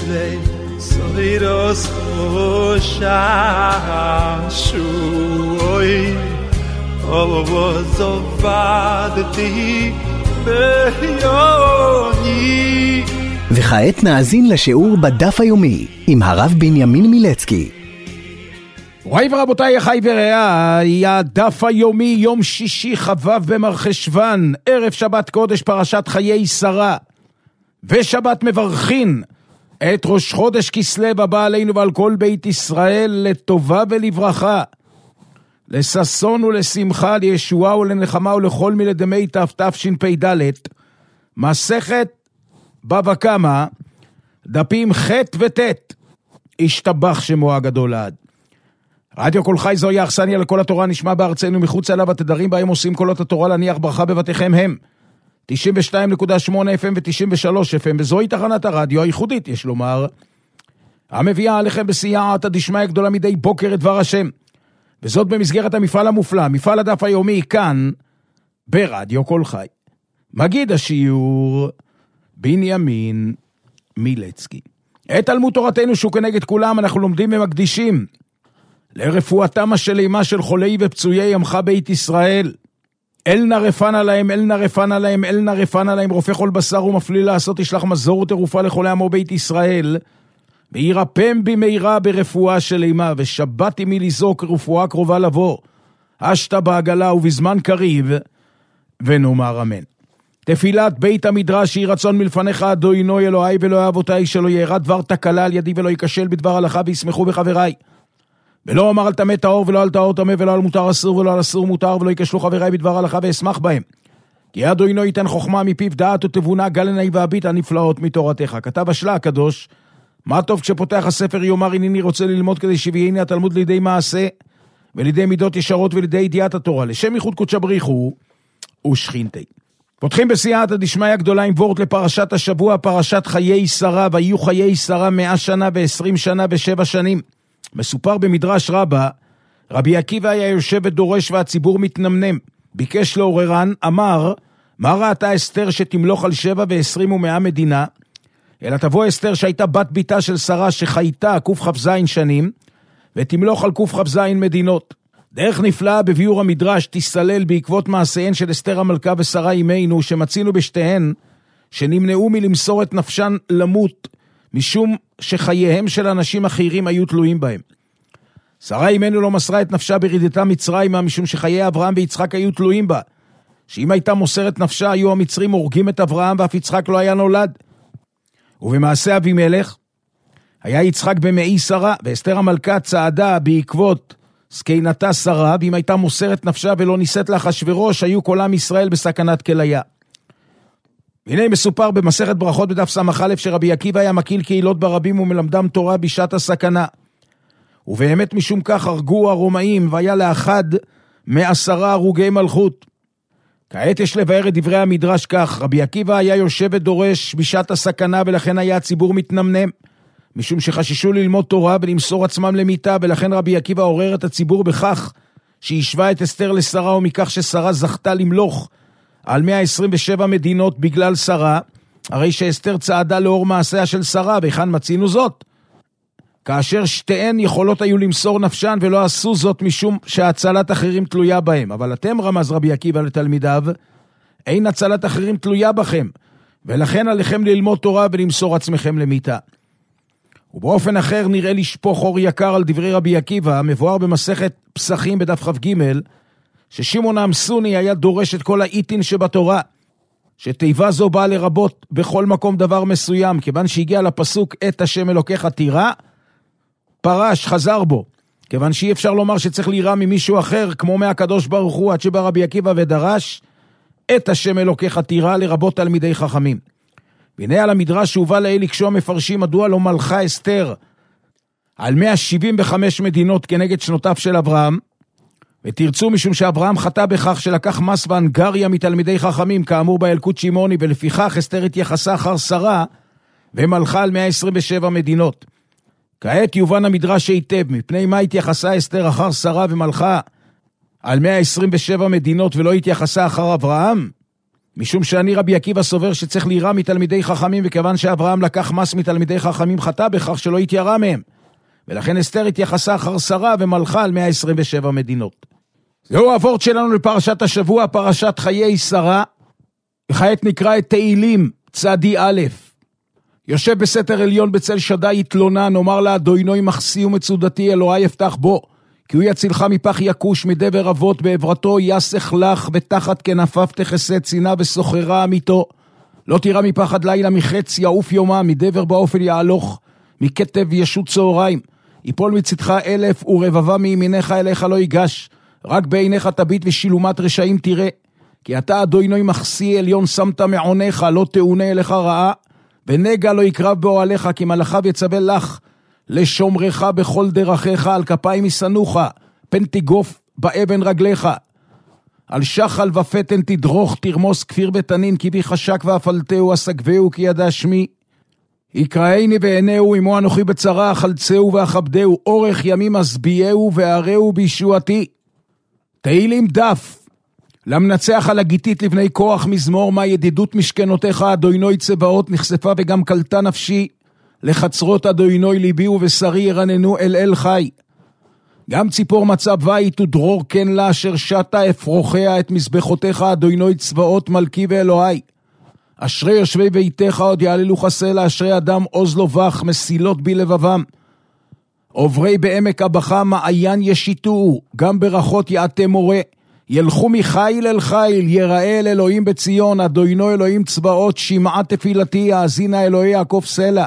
וסוירוס חוששוי עוז עבדתי ביוני. וכעת נאזין לשיעור בדף היומי עם הרב בנימין מילצקי. רואי ורבותיי, אחי ורעי, הדף היומי יום שישי חו' במרחשוון, ערב שבת קודש פרשת חיי שרה, ושבת מברכין את ראש חודש כסלו הבא עלינו ועל כל בית ישראל לטובה ולברכה, לששון ולשמחה, לישועה ולנחמה ולכל מלדמי תשפ"ד. מסכת בבא קמא, דפים ח' וט'. השתבח שמו הגדול לעד. רדיו כל חי זוהי האכסניה לכל התורה, נשמע בארצנו מחוץ אליו, התדרים בהם עושים קולות התורה להניח ברכה בבתיכם הם 92.8 FM ו-93 FM, וזוהי תחנת הרדיו הייחודית, יש לומר, המביאה עליכם בסייעתא דשמיא גדולה מדי בוקר את דבר השם, וזאת במסגרת המפעל המופלא, מפעל הדף היומי כאן ברדיו כל חי. מגיד השיעור בנימין מילצקי. את תלמוד תורתנו שהוא כנגד כולם אנחנו לומדים ומקדישים לרפואתם השלימה של חולי ופצויי עמך בית ישראל. אל נא רפנה להם, אל נא רפנה להם, אל נא רפנה להם, רופא כל בשר ומפליא לעשות, ישלח מזור ותרופה לחולי עמו בית ישראל, וירפם במהרה ברפואה שלימה, ושבת עמי לזעוק רפואה קרובה לבוא, אשת בעגלה ובזמן קריב, ונאמר אמן. תפילת בית המדרש היא רצון מלפניך אדוני אלוהי ואלוהי אבותיי, שלא ירד דבר תקלה על ידי ולא ייכשל בדבר הלכה, וישמחו בחבריי. ולא אמר על טמא טהור ולא על טהור טמא ולא על מותר אסור ולא על אסור מותר, ולא ייכשלו חבריי בדבר הלכה ואשמח בהם. כי אדוני ייתן חוכמה מפיו, דעת ותבונה, גל עיני והביט הנפלאות מתורתך. כתב השלה הקדוש, מה טוב כשפותח הספר יאמר הנני רוצה ללמוד, כדי שביעני התלמוד לידי מעשה ולידי מידות ישרות ולידי ידיעת התורה, לשם ייחוד קודשא בריחו ושכינתי. פותחים בסייעתא דשמיא גדולה עם וורט לפרשת השבוע, פרשת חיי שרה, ויהיו חיי שרה 100 שנה ו20 שנה ו7 שנים. מסופר במדרש רבה, רבי עקיבא היה יושב ודורש והציבור מתנמנם, ביקש לעוררן, אמר, מה ראתה אסתר שתמלוך על 7 ו20 ו100 מדינה, אלא תבוא אסתר שהייתה בת ביתה של שרה שחייתה קכ"ז שנים, ותמלוך על קכ"ז מדינות. דרך נפלאה בביאור המדרש תסלל בעקבות מעשיהן של אסתר המלכה ושרה אימנו, שמצינו בשתיהן, שנמנעו מלמסור את נפשן למות, משום שחייהם של אנשים אחרים היו תלויים בהם. שרה אימנו לא מסרה את נפשה ברידתה מצרימה, משום שחיי אברהם ויצחק היו תלויים בה, שאם הייתה מוסרת נפשה, היו המצרים הורגים את אברהם, ואף יצחק לא היה נולד. ובמעשה אבימלך, היה יצחק במעי שרה, ואסתר המלכה צעדה בעקבות זקנתה שרה, ואם הייתה מוסרת נפשה ולא נישאת לאחשוורוש, היו כל עם ישראל בסכנת כליה. והנה מסופר במסכת ברכות בדף ס"א, שרבי עקיבא היה מקיל קהילות ברבים ומלמדם תורה בשעת הסכנה. ובאמת משום כך הרגו הרומאים, והיה לאחד 10 הרוגי מלכות. כעת יש לבאר את דברי המדרש כך, רבי עקיבא היה יושב ודורש בשעת הסכנה, ולכן היה הציבור מתנמנם, משום שחששו ללמוד תורה ולמסור עצמם למיתה, ולכן רבי עקיבא עורר את הציבור בכך שהשווה את אסתר לשרה, ומכך ששרה זכתה למלוך על 127 מדינות בגלל שרה, הרי שאסתר צעדה לאור מעשיה של שרה, וכאן מצינו זאת, כאשר שתיהן יכולות היו למסור נפשן, ולא עשו זאת משום שהצלת אחרים תלויה בהם. אבל אתם, רמז רבי עקיבא לתלמידיו, אין הצלת אחרים תלויה בכם, ולכן עליכם ללמוד תורה ולמסור עצמכם למיתה. ובאופן אחר נראה לשפוך אור יקר על דברי רבי עקיבא, מבואר במסכת פסחים בדף כ"ג, ששמעון העמסוני היה דורש את כל האיתין שבתורה, שתיבה זו באה לרבות בכל מקום דבר מסוים, כיוון שהגיע לפסוק את השם אלוקיך תירא, פרש, חזר בו, כיוון שאי אפשר לומר שצריך לירא ממישהו אחר, כמו מהקדוש ברוך הוא, עד שבא רבי עקיבא ודרש את השם אלוקיך תירא לרבות תלמידי חכמים. והנה על המדרש שהובא לעיל לקשו המפרשים, מדוע לא מלכה אסתר על 175 מדינות כנגד שנותיו של אברהם, ותרצו משום שאברהם חטא בכך שלקח מס והנגריה מתלמידי חכמים, כאמור באלקוט שמעוני, ולפיכך אסתר התייחסה אחר שרה, ומלכה על 127 מדינות. כעת יובן המדרש היטב, מפני מה התייחסה אסתר אחר שרה ומלכה על 127 מדינות ולא התייחסה אחר אברהם? משום שאני רבי עקיבא סובר שצריך לירא מתלמידי חכמים, וכיוון שאברהם לקח מס מתלמידי חכמים חטא בכך שלא התיירא מהם, ולכן אסתר התייחסה אחר שרה ומלכה על 127 מדינות. זהו הוורט שלנו לפרשת השבוע, פרשת חיי שרה, וכעת נקרא את תהילים צדי א'. יושב בסתר עליון בצל שדי יתלונן, אומר לה אדוני מחסי ומצודתי, אלוהי יפתח בו, כי הוא יצילך מפח יקוש, מדבר אבות, בעברתו יסך לך, ותחת כנפיו תכסה צינה וסוחרה אמיתו. לא תירא מפחד לילה, מחץ יעוף יומה, מדבר באופן יעלוך, מכתב ישות צהריים. יפול מצדך 1000 ורבבה מימינך אליך לא ייגש, רק בעיניך תביט ושילומת רשעים תראה. כי אתה אדוני מחסי עליון שמת מעונך, לא תאונה אליך רעה, ונגע לא יקרב באוהליך, כי מלאכיו יצווה לך, לשומרך בכל דרכיך, על כפיים יסנוך, פן תגוף באבן רגליך. על שחל ופתן תדרוך, תרמוס כפיר בתנין, כי בי חשק ואפלתהו, אסגבהו כי ידע שמי. יקראיני ועינהו, עמו אנוכי בצרה, החלצהו ואכבדהו, אורך ימים אסביהו וערהו בישועתי. תהילים דף. למנצח על הגיתית לבני כוח מזמור, מה ידידות משכנותיך אדוני צבאות, נחשפה וגם קלטה נפשי, לחצרות אדוני ליבי ובשרי ירננו אל חי. גם ציפור מצב בית ודרור כן לה, אשר שתה אפרוחיה את מזבחותיך אדוני צבאות מלכי ואלוהי. אשרי יושבי ביתך עוד יעללו חסלה, אשרי אדם עוז לו בך, מסילות בי לבבם. עוברי בעמק הבכה מעיין ישיתו, גם ברכות יעתה מורה. ילכו מחיל אל חיל, יראה אל אלוהים בציון, אדוני אלוהים צבאות, שמעה תפילתי, יאזינה אלוהי יעקב סלע.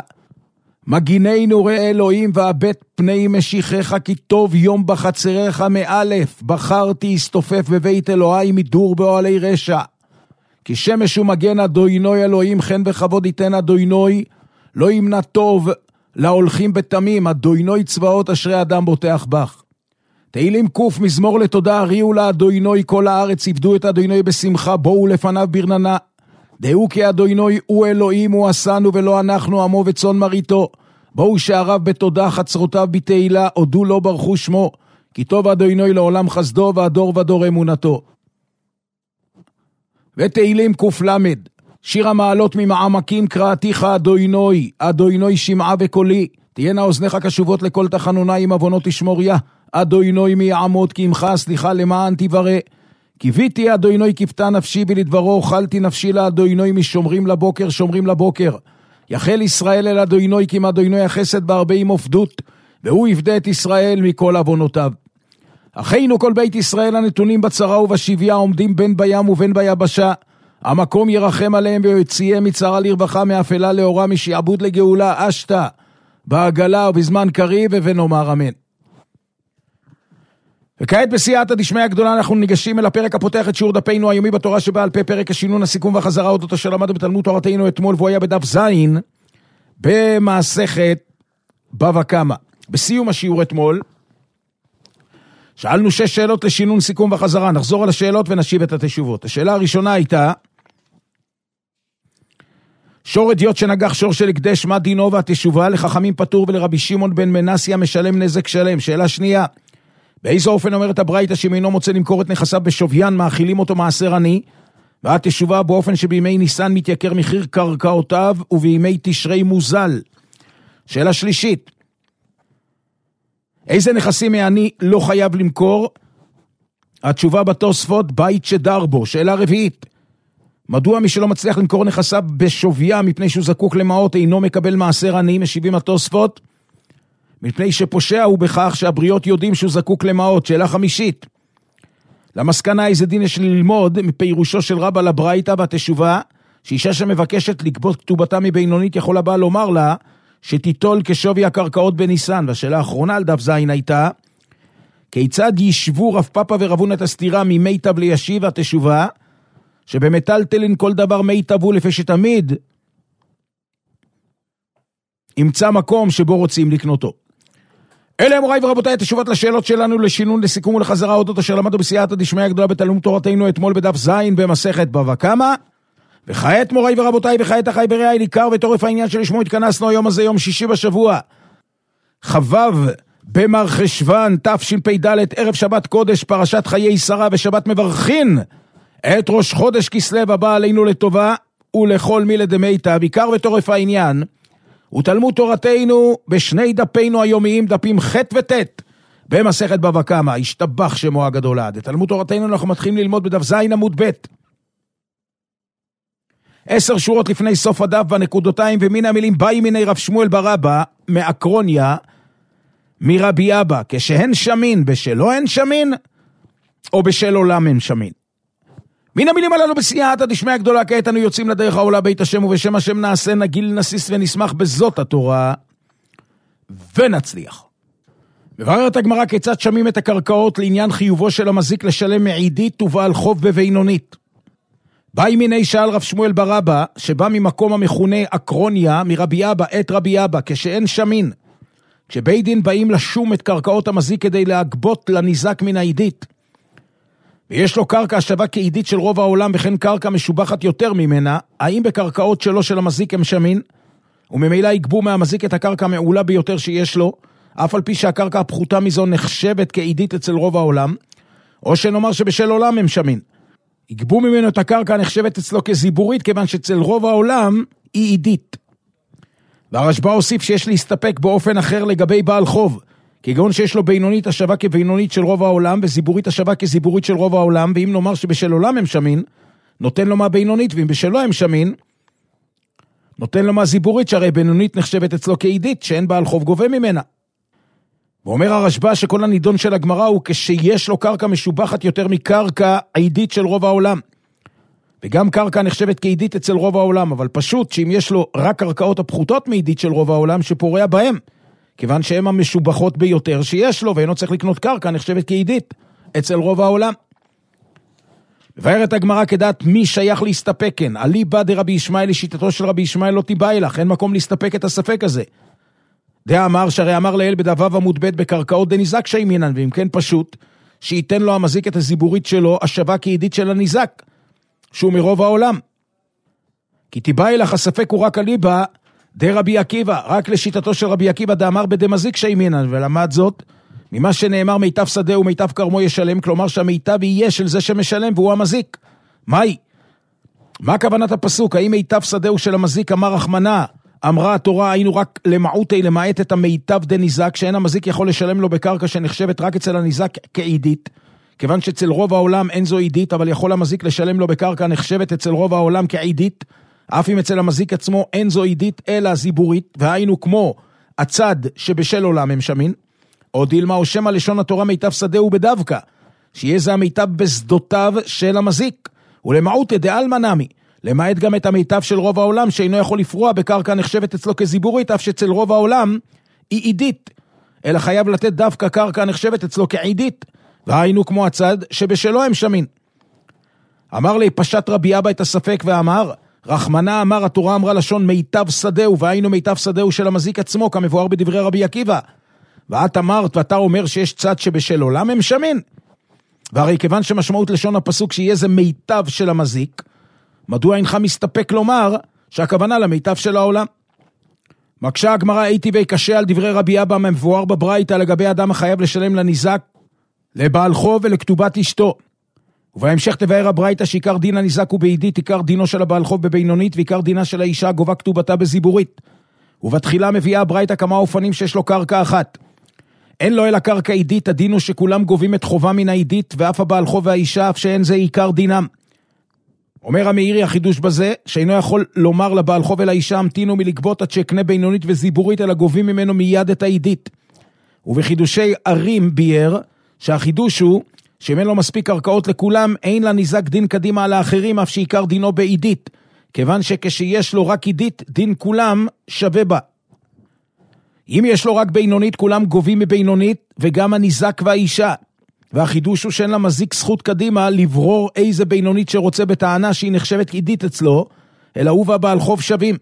מגינינו ראה אלוהים, ואבט פני משיחך, כי טוב יום בחצריך מאלף, בחרתי הסתופף בבית אלוהי מדור באוהלי רשע. כי שמש ומגן אדוני אלוהים, חן וכבוד ייתן אדוני, לא ימנע טוב להולכים בתמים, אדוני צבאות אשרי אדם בוטח בך. תהילים קוף, מזמור לתודה, הריעו לאדוני כל הארץ, עבדו את אדוני בשמחה, בואו לפניו ברננה. דעו כי אדוני הוא אלוהים, הוא עשנו ולא אנחנו, עמו וצאן מרעיתו. בואו שעריו בתודה, חצרותיו בתהילה, הודו לא ברכו שמו, כי טוב אדוני לעולם חסדו, והדור ודור אמונתו. ותהילים קוף למד, שיר המעלות ממעמקים קראתיך אדוני, אדוני שמעה וקולי, תהיינה אוזניך קשובות לכל תחנוני, עם עוונות תשמור יה, אדוני מי יעמוד, כי עמך סליחה למען תברא. קיוויתי אדוני כפתה נפשי, ולדברו אוכלתי נפשי לאדוני, משומרים לבוקר שומרים לבוקר. יחל ישראל אל אדוני, כי עם אדוני החסד בהרבה עם עופדות, והוא יפדה את ישראל מכל עוונותיו. אחינו כל בית ישראל הנתונים בצרה ובשביה, עומדים בין בים ובין ביבשה, המקום ירחם עליהם ויוציאם מצרה לרווחה, מאפלה לאורה, משעבוד לגאולה, אשתה בעגלה ובזמן קריב, ונאמר אמן. וכעת בסייעתא דשמיא הגדולה אנחנו ניגשים אל הפרק הפותח את שיעור דפינו היומי בתורה שבעל פה, פרק השינון, הסיכום והחזרה אודות אשר למדנו בתלמוד תורתנו אתמול, והוא היה בדף ז' במסכת בבא קמא. בסיום השיעור אתמול שאלנו 6 שאלות לשינון, סיכום וחזרה. נחזור על השאלות ונשיב את התשובות. השאלה הראשונה הייתה, שור אדיוט שנגח שור של הקדש, מה דינו והתשובה? לחכמים פטור ולרבי שמעון בן מנסיה משלם נזק שלם. שאלה שנייה, באיזה אופן אומרת הברייתא שאם אינו מוצא למכור את נכסיו בשוויין, מאכילים אותו מעשר עני? והתשובה, באופן שבימי ניסן מתייקר מחיר קרקעותיו ובימי תשרי מוזל. שאלה שלישית, איזה נכסים העני לא חייב למכור? התשובה בתוספות, בית שדר בו. שאלה רביעית, מדוע מי שלא מצליח למכור נכסיו בשוויה מפני שהוא זקוק למעות אינו מקבל מעשר עני? משיבים התוספות, מפני שפושע הוא בכך שהבריות יודעים שהוא זקוק למעות. שאלה חמישית, למסקנה איזה דין יש ללמוד מפירושו של רבא לברייתא? והתשובה, שאישה שמבקשת לגבות כתובתה מבינונית, יכול הבא לומר לה שתיטול כשווי הקרקעות בניסן. והשאלה האחרונה על דף זין הייתה, כיצד ישבו רב פאפה ורבון את הסתירה ממיטב לישיב? התשובה, שבמטלטלין כל דבר מיטבו, לפי שתמיד ימצא מקום שבו רוצים לקנותו. אלה מוריי ורבותיי התשובות לשאלות שלנו לשינון, לסיכום ולחזרה אודות אשר למדנו בסייעתא דשמיא הגדולה בתלמוד תורתנו אתמול בדף ז' במסכת בבא קמא. וכעת מוריי ורבותיי, וכעת אחי ברעי, עיקר וטורף העניין שלשמו התכנסנו היום הזה, יום שישי בשבוע, כ"ו במרחשוון תשפ"ד, ערב שבת קודש, פרשת חיי שרה ושבת מברכין את ראש חודש כסלו הבא עלינו לטובה, ולכל מילי דמיטב, עיקר וטורף העניין, ותלמוד תורתנו בשני דפינו היומיים, דפים ח' וט', במסכת בבא קמא, השתבח שמו הגדול עד. את תלמוד תורתנו אנחנו מתחילים ללמוד בדף ז' עמוד ב'. 10 שורות לפני סוף הדף בנקודותיים, ומן המילים באי מיני רב שמואל בר אבא, מאקרוניה, מרבי אבא, כשהן שמין, בשלו הן שמין, או בשל עולם הן שמין. מן המילים הללו בסייעתא דשמיא גדולה, כעת אנו יוצאים לדרך העולה בית השם, ובשם השם נעשה, נגיל, נסיס ונשמח בזאת התורה, ונצליח. מבררת הגמרא כיצד שמים את הקרקעות לעניין חיובו של המזיק לשלם מעידית ובעל חוב בבינונית. באי מיני שאל רב שמואל בר אבא, שבא ממקום המכונה אקרוניה, מרבי אבא, את רבי אבא, כשאין שמין. כשבית דין באים לשום את קרקעות המזיק כדי להגבות לניזק מן העידית, ויש לו קרקע השווה כעידית של רוב העולם, וכן קרקע משובחת יותר ממנה, האם בקרקעות שלו של המזיק הם שמין, וממילא יגבו מהמזיק את הקרקע המעולה ביותר שיש לו, אף על פי שהקרקע הפחותה מזו נחשבת כעידית אצל רוב העולם, או שנאמר שבשל עולם הם שמין. יגבו ממנו את הקרקע הנחשבת אצלו כזיבורית, כיוון שאצל רוב העולם היא עידית. והרשב"א הוסיף שיש להסתפק באופן אחר לגבי בעל חוב, כגון שיש לו בינונית השווה כבינונית של רוב העולם, וזיבורית השווה כזיבורית של רוב העולם, ואם נאמר שבשל עולם הם שמין, נותן לו מה בינונית, ואם בשלו הם שמין, נותן לו מה זיבורית, שהרי בינונית נחשבת אצלו כעידית, שאין בעל חוב גובה ממנה. ואומר הרשב"א שכל הנידון של הגמרא הוא כשיש לו קרקע משובחת יותר מקרקע עידית של רוב העולם. וגם קרקע נחשבת כעידית אצל רוב העולם, אבל פשוט שאם יש לו רק קרקעות הפחותות מעידית של רוב העולם שפורע בהם, כיוון שהן המשובחות ביותר שיש לו, ואינו צריך לקנות קרקע נחשבת כעידית אצל רוב העולם. מבארת הגמרא כדעת מי שייך להסתפק כן, אליבא דרבי ישמעאל לשיטתו של רבי ישמעאל לא תיבאי לך, אין מקום להסתפק את הספק הזה. אמר שהרי אמר לאל בדבב עמוד ב' בקרקעות דניזק שימינן, ואם כן פשוט שייתן לו המזיק את הזיבורית שלו השווה כעידית של הניזק, שהוא מרוב העולם. כי תיבאי לך הספק הוא רק אליבא דרבי עקיבא, רק לשיטתו של רבי עקיבא דאמר בדמזיק שימינן, ולמד זאת ממה שנאמר מיטב שדה ומיטב כרמו ישלם, כלומר שהמיטב יהיה של זה שמשלם והוא המזיק. מהי? מה כוונת הפסוק? האם מיטב שדה הוא של המזיק? אמר רחמנה, אמרה התורה היינו רק למעוטי למעט את המיטב דניזק, שאין המזיק יכול לשלם לו בקרקע שנחשבת רק אצל הניזק כעידית, כיוון שאצל רוב העולם אין זו עידית, אבל יכול המזיק לשלם לו בקרקע נחשבת אצל רוב העולם כעידית, אף אם אצל המזיק עצמו אין זו עידית אלא זיבורית, והיינו כמו הצד שבשל עולם הם שמין. או דילמה או שמה לשון התורה מיטב שדה הוא בדווקא, שיהיה זה המיטב בשדותיו של המזיק, ולמעוט דעלמא נמי, למעט גם את המיטב של רוב העולם שאינו יכול לפרוע בקרקע נחשבת אצלו כזיבורית, אף שאצל רוב העולם היא עידית, אלא חייב לתת דווקא קרקע נחשבת אצלו כעידית, והיינו כמו הצד שבשלו הם שמין. אמר לי פשט רבי אבא את הספק ואמר, רחמנה אמר התורה אמרה לשון מיטב שדהו, והיינו מיטב שדהו של המזיק עצמו, כמבואר בדברי רבי עקיבא. ואת אמרת ואתה אומר שיש צד שבשל עולם הם שמין. והרי כיוון שמשמעות לשון הפסוק שיהיה זה מיטב של המזיק, מדוע אינך מסתפק לומר שהכוונה למיטב של העולם? מקשה הגמרא הייתי ויקשה על דברי רבי אבא מבואר בברייתא לגבי אדם החייב לשלם לניזק, לבעל חוב ולכתובת אשתו. ובהמשך תבאר הברייתא שעיקר דין הניזק הוא בעידית, עיקר דינו של הבעל חוב בבינונית, ועיקר דינה של האישה גובה כתובתה בזיבורית. ובתחילה מביאה הברייתא כמה אופנים שיש לו קרקע אחת. אין לו אלא קרקע עידית, הדין הוא שכולם גובים את חובה מן העידית, ואף הבעל חוב והאישה, אף שאין זה עיקר דינם. אומר המאירי החידוש בזה, שאינו יכול לומר לבעל חוב אל האישה, המתינו מלגבות עד שיקנה בינונית וזיבורית, אלא גובים ממנו מיד את העידית. ובחידושי ערים ביאר, שהחידוש הוא, שאם אין לו מספיק קרקעות לכולם, אין לניזק דין קדימה על האחרים, אף שעיקר דינו בעידית, כיוון שכשיש לו רק עידית, דין כולם שווה בה. אם יש לו רק בינונית, כולם גובים מבינונית, וגם הניזק והאישה. והחידוש הוא שאין למזיק זכות קדימה לברור איזה בינונית שרוצה בטענה שהיא נחשבת עידית אצלו, אלא הוא והבעל חוב שווים.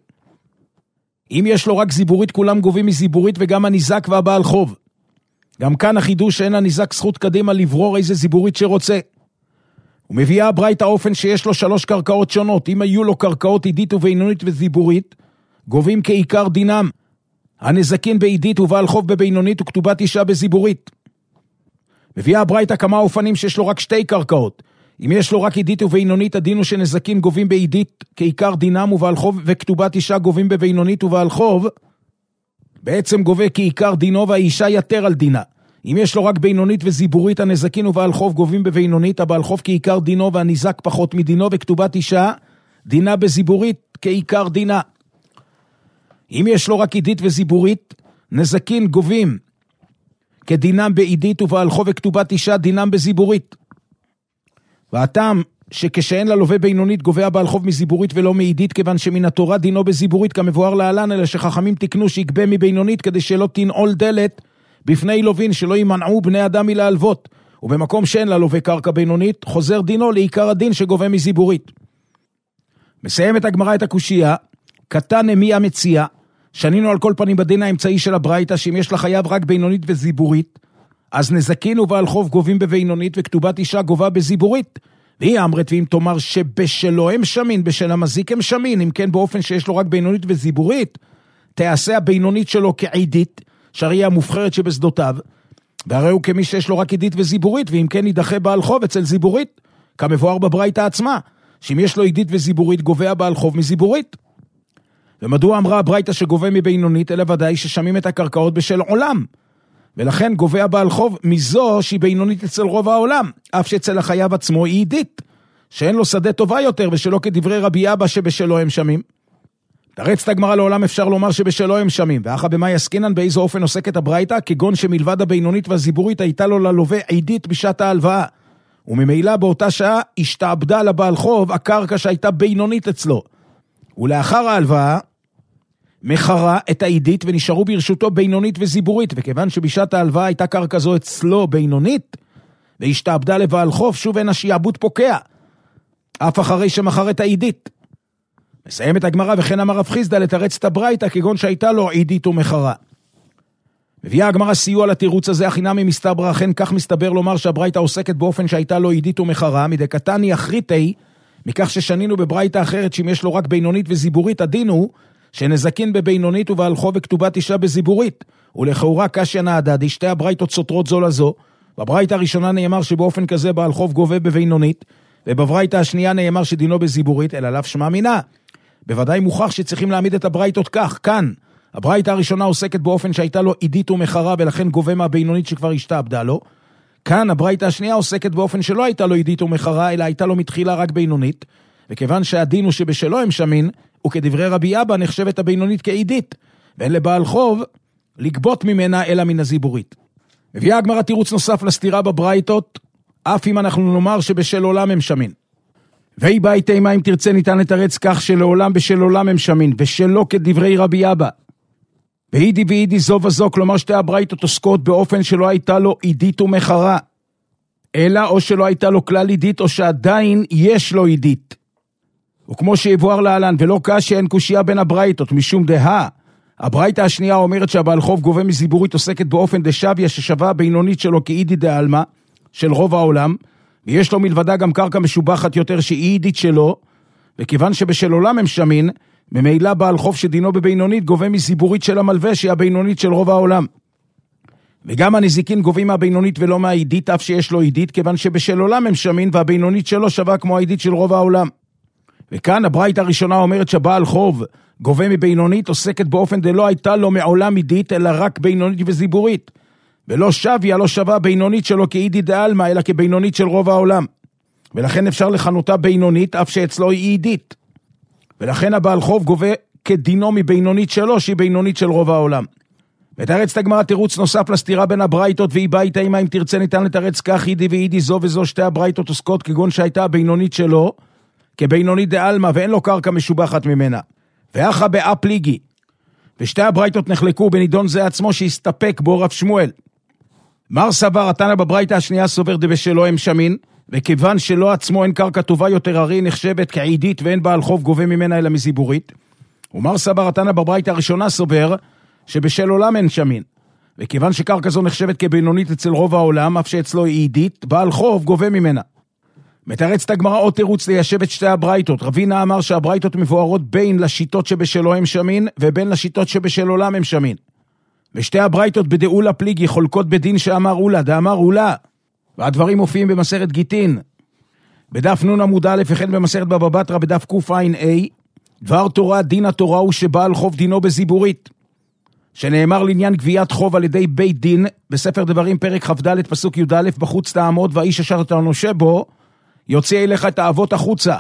אם יש לו רק זיבורית, כולם גובים מזיבורית, וגם הניזק והבעל חוב. גם כאן החידוש שאין הניזק זכות קדימה לברור איזה זיבורית שרוצה. הוא מביאה הברייתא האופן שיש לו 3 קרקעות שונות. אם היו לו קרקעות עידית ובינונית וזיבורית, גובים כעיקר דינם. הנזקין בעידית ובעל חוב בבינונית וכתובת אישה בזיבורית. מביאה הברייתא כמה אופנים שיש לו רק 2 קרקעות. אם יש לו רק עידית ובינונית, הדין הוא שנזקים גובים בעידית כעיקר דינם, ובעל חוב וכתובת אישה גובים בבינונית, ובעל חוב בעצם גובה כעיקר דינו, והאישה יתר על דינה. אם יש לו רק בינונית וזיבורית, הנזקין ובעל חוב גובים בבינונית, הבעל חוב כעיקר דינו והניזק פחות מדינו, וכתובת אישה דינה בזיבורית כעיקר דינה. אם יש לו רק עידית וזיבורית, נזקין גובים כדינם בעידית, ובעל חוב וכתובת אישה דינם בזיבורית. והטעם שכשאין ללווה בינונית גובה בעל חוב מזיבורית ולא מעידית, כיוון שמן התורה דינו בזיבורית כמבואר להלן, אלא שחכמים תקנו שיגבה מבינונית כדי שלא תנעול דלת בפני לווין, שלא יימנעו בני אדם מלהלוות. ובמקום שאין ללווה קרקע בינונית, חוזר דינו לעיקר הדין שגובה מזיבורית. מסיימת הגמרא את הקושייה. קטן מי המציע, שנינו על כל פנים בדין האמצעי של הברייתא, שאם יש לחייב רק בינונית וזיבורית, אז נזקין ובעל חוב גובים בבינונית, וכתובת אישה גובה בזיבורית. והיא אמרת, ואם תאמר שבשלו הם שמין, בשל המזיק הם שמין, אם כן באופן שיש לו רק בינונית וזיבורית, תעשה הבינונית שלו כעידית, שהרי היא המובחרת שבשדותיו, והרי הוא כמי שיש לו רק עידית וזיבורית, ואם כן ידחה בעל חוב אצל זיבורית, כמבואר בברייתא עצמה, שאם יש לו עידית וזיבורית גובה בעל חוב מזיבורית. ומדוע אמרה הברייתא שגובה מבינונית, אלא ודאי ששמים את הקרקעות בשל עולם, ולכן גובה בעל חוב מזו שהיא בינונית אצל רוב העולם, אף שאצל החייב עצמו היא עידית, שאין לו שדה טובה יותר, ושלא כדברי רבי אבא שבשלו הם שמים. תרץ את הגמרא לעולם אפשר לומר שבשלו הם שמים, ואחר במה יסקינן, באיזו אופן עוסקת הברייתא, כגון שמלבד הבינונית והזיבורית הייתה לו ללווה עידית בשעת ההלוואה, וממילא באותה שעה השתעבדה לבעל חוב הקרקע שהייתה בינונית אצלו, ולאחר ההלוואה מחרה את העידית ונשארו ברשותו בינונית וזיבורית, וכיוון שבשעת ההלוואה הייתה קרקע זו אצלו בינונית והשתעבדה לבעל חוב, שוב אין השעבוד פוקע אף אחרי שמחר את העידית. מסיימת הגמרא, וכן אמר רב חיסדא לתרץ את הברייתא כגון שהייתה לו עידית ומחרה. מביאה הגמרא סיוע לתירוץ הזה, אך הינמי מסתברא, אכן כך מסתבר לומר שהברייתא עוסקת באופן שהייתה לו עידית ומחרה, מדקתני אחריתי, מכך ששנינו בברייתא אחרת שאם יש לו רק בינונית וזיבורית, הדין הוא שנזקין בבינונית ובעל חוב וכתובת אישה בזיבורית, ולכאורה קשיא נהדדי, שתי הברייתות סותרות זו לזו. בברייתא הראשונה נאמר שבאופן כזה בעל חוב גובה בבינונית, ובברייתא השנייה נאמר שדינו בזיבורית, אלא לאו שמע מינה. בוודאי מוכח שצריכים להעמיד את הברייתות כך. כאן הברייתא הראשונה עוסקת באופן שהייתה לו עידית ומחרה, ולכן גובה מהבינונית שכבר השתעבדה לו. כאן הברייתא השנייה עוסקת באופן שלא הייתה לו עידית ומחרה, אלא הייתה לו מתחילה רק בינונית, וכיוון שהדין הוא שבשלו הם שמין, וכדברי רבי אבא נחשבת הבינונית כעידית, ואין לבעל חוב לגבות ממנה אלא מן הזיבורית. מביאה הגמרא תירוץ נוסף לסתירה בברייתות, אף אם אנחנו נאמר שבשל עולם הם שמין. והיא ביתי מה אם תרצה ניתן לתרץ כך שלעולם בשל עולם הם שמין, ושלא כדברי רבי אבא. והידי והידי זו וזו, כלומר שתי הברייתות עוסקות באופן שלא הייתה לו עידית ומחרה, אלא או שלא הייתה לו כלל עידית, או שעדיין יש לו עידית. וכמו שיבואר להלן, ולא קשיא אין קושייה בין הברייתות, משום דהה, הברייתא השנייה אומרת שהבעל חוב גובה מזיבורית עוסקת באופן דשוויה ששווה הבינונית שלו כאידי דעלמא, של רוב העולם, ויש לו מלבדה גם קרקע משובחת יותר שהיא עידית שלו, וכיוון שבשל עולם הם שמין, ממילא בעל חוב שדינו בבינונית גובה מזיבורית של המלווה שהיא הבינונית של רוב העולם. וגם הנזיקין גובים מהבינונית ולא מהעידית, אף שיש לו עידית, כיוון שבשל עולם הם שמין והבינונית שלו שווה כמו העידית של רוב העולם. וכאן הברייתא הראשונה אומרת שבעל חוב גובה מבינונית עוסקת באופן דלא הייתה לו מעולם עידית, אלא רק בינונית וזיבורית, ולא שוויה, לא שווה בינונית שלו כאידי דעלמא, אלא כבינונית של רוב העולם, ולכן אפשר לכנותה בינונית אף שאצלו היא עידית, ולכן הבעל חוב גובה כדינו מבינונית שלו שהיא בינונית של רוב העולם. ותרץ את הגמרא תירוץ נוסף לסתירה בין הברייתות, והיא ביתה אימה אם תרצה ניתן לתרץ כך, אידי ואידי זו וזו, שתי הברייתות עוסקות כגון שהייתה הבינונית שלו כבינונית דעלמא ואין לו קרקע משובחת ממנה, ואחא באה פליגי, ושתי הברייתות נחלקו בנידון זה עצמו שהסתפק בו רב שמואל. מר סבר התנא בברייתא השנייה סובר דבשלו הם שמין, וכיוון שלא עצמו אין קרקע טובה יותר, הרי נחשבת כעידית ואין בעל חוב גובה ממנה אלא מזיבורית. ומר סבר התנא בברייתא הראשונה סובר שבשל עולם אין שמין, וכיוון שקרקע זו נחשבת כבינונית אצל רוב העולם, אף שאצלו היא עידית, בעל חוב גובה ממנה. מתרץ את הגמרא עוד תירוץ ליישב את שתי הברייתות. רבינה אמר שהברייתות מבוארות בין לשיטות שבשלו הם שמין ובין לשיטות שבשל עולם הם שמין, ושתי הברייתות בדאולה פליגי חולקות בדין שאמר אולה דאמר אולה, והדברים מופיעים במסכת גיטין. בדף נון עמוד א' וכן במסכת בבא בתרא בדף קע"א, דבר תורה דין התורה הוא שבעל חוב דינו בזיבורית, שנאמר לעניין גביית חוב על ידי בית דין, בספר דברים פרק כ"ד פסוק י"א, בחוץ תעמוד והאיש אשר אתה נושה בו, יוציא אליך את האבות החוצה.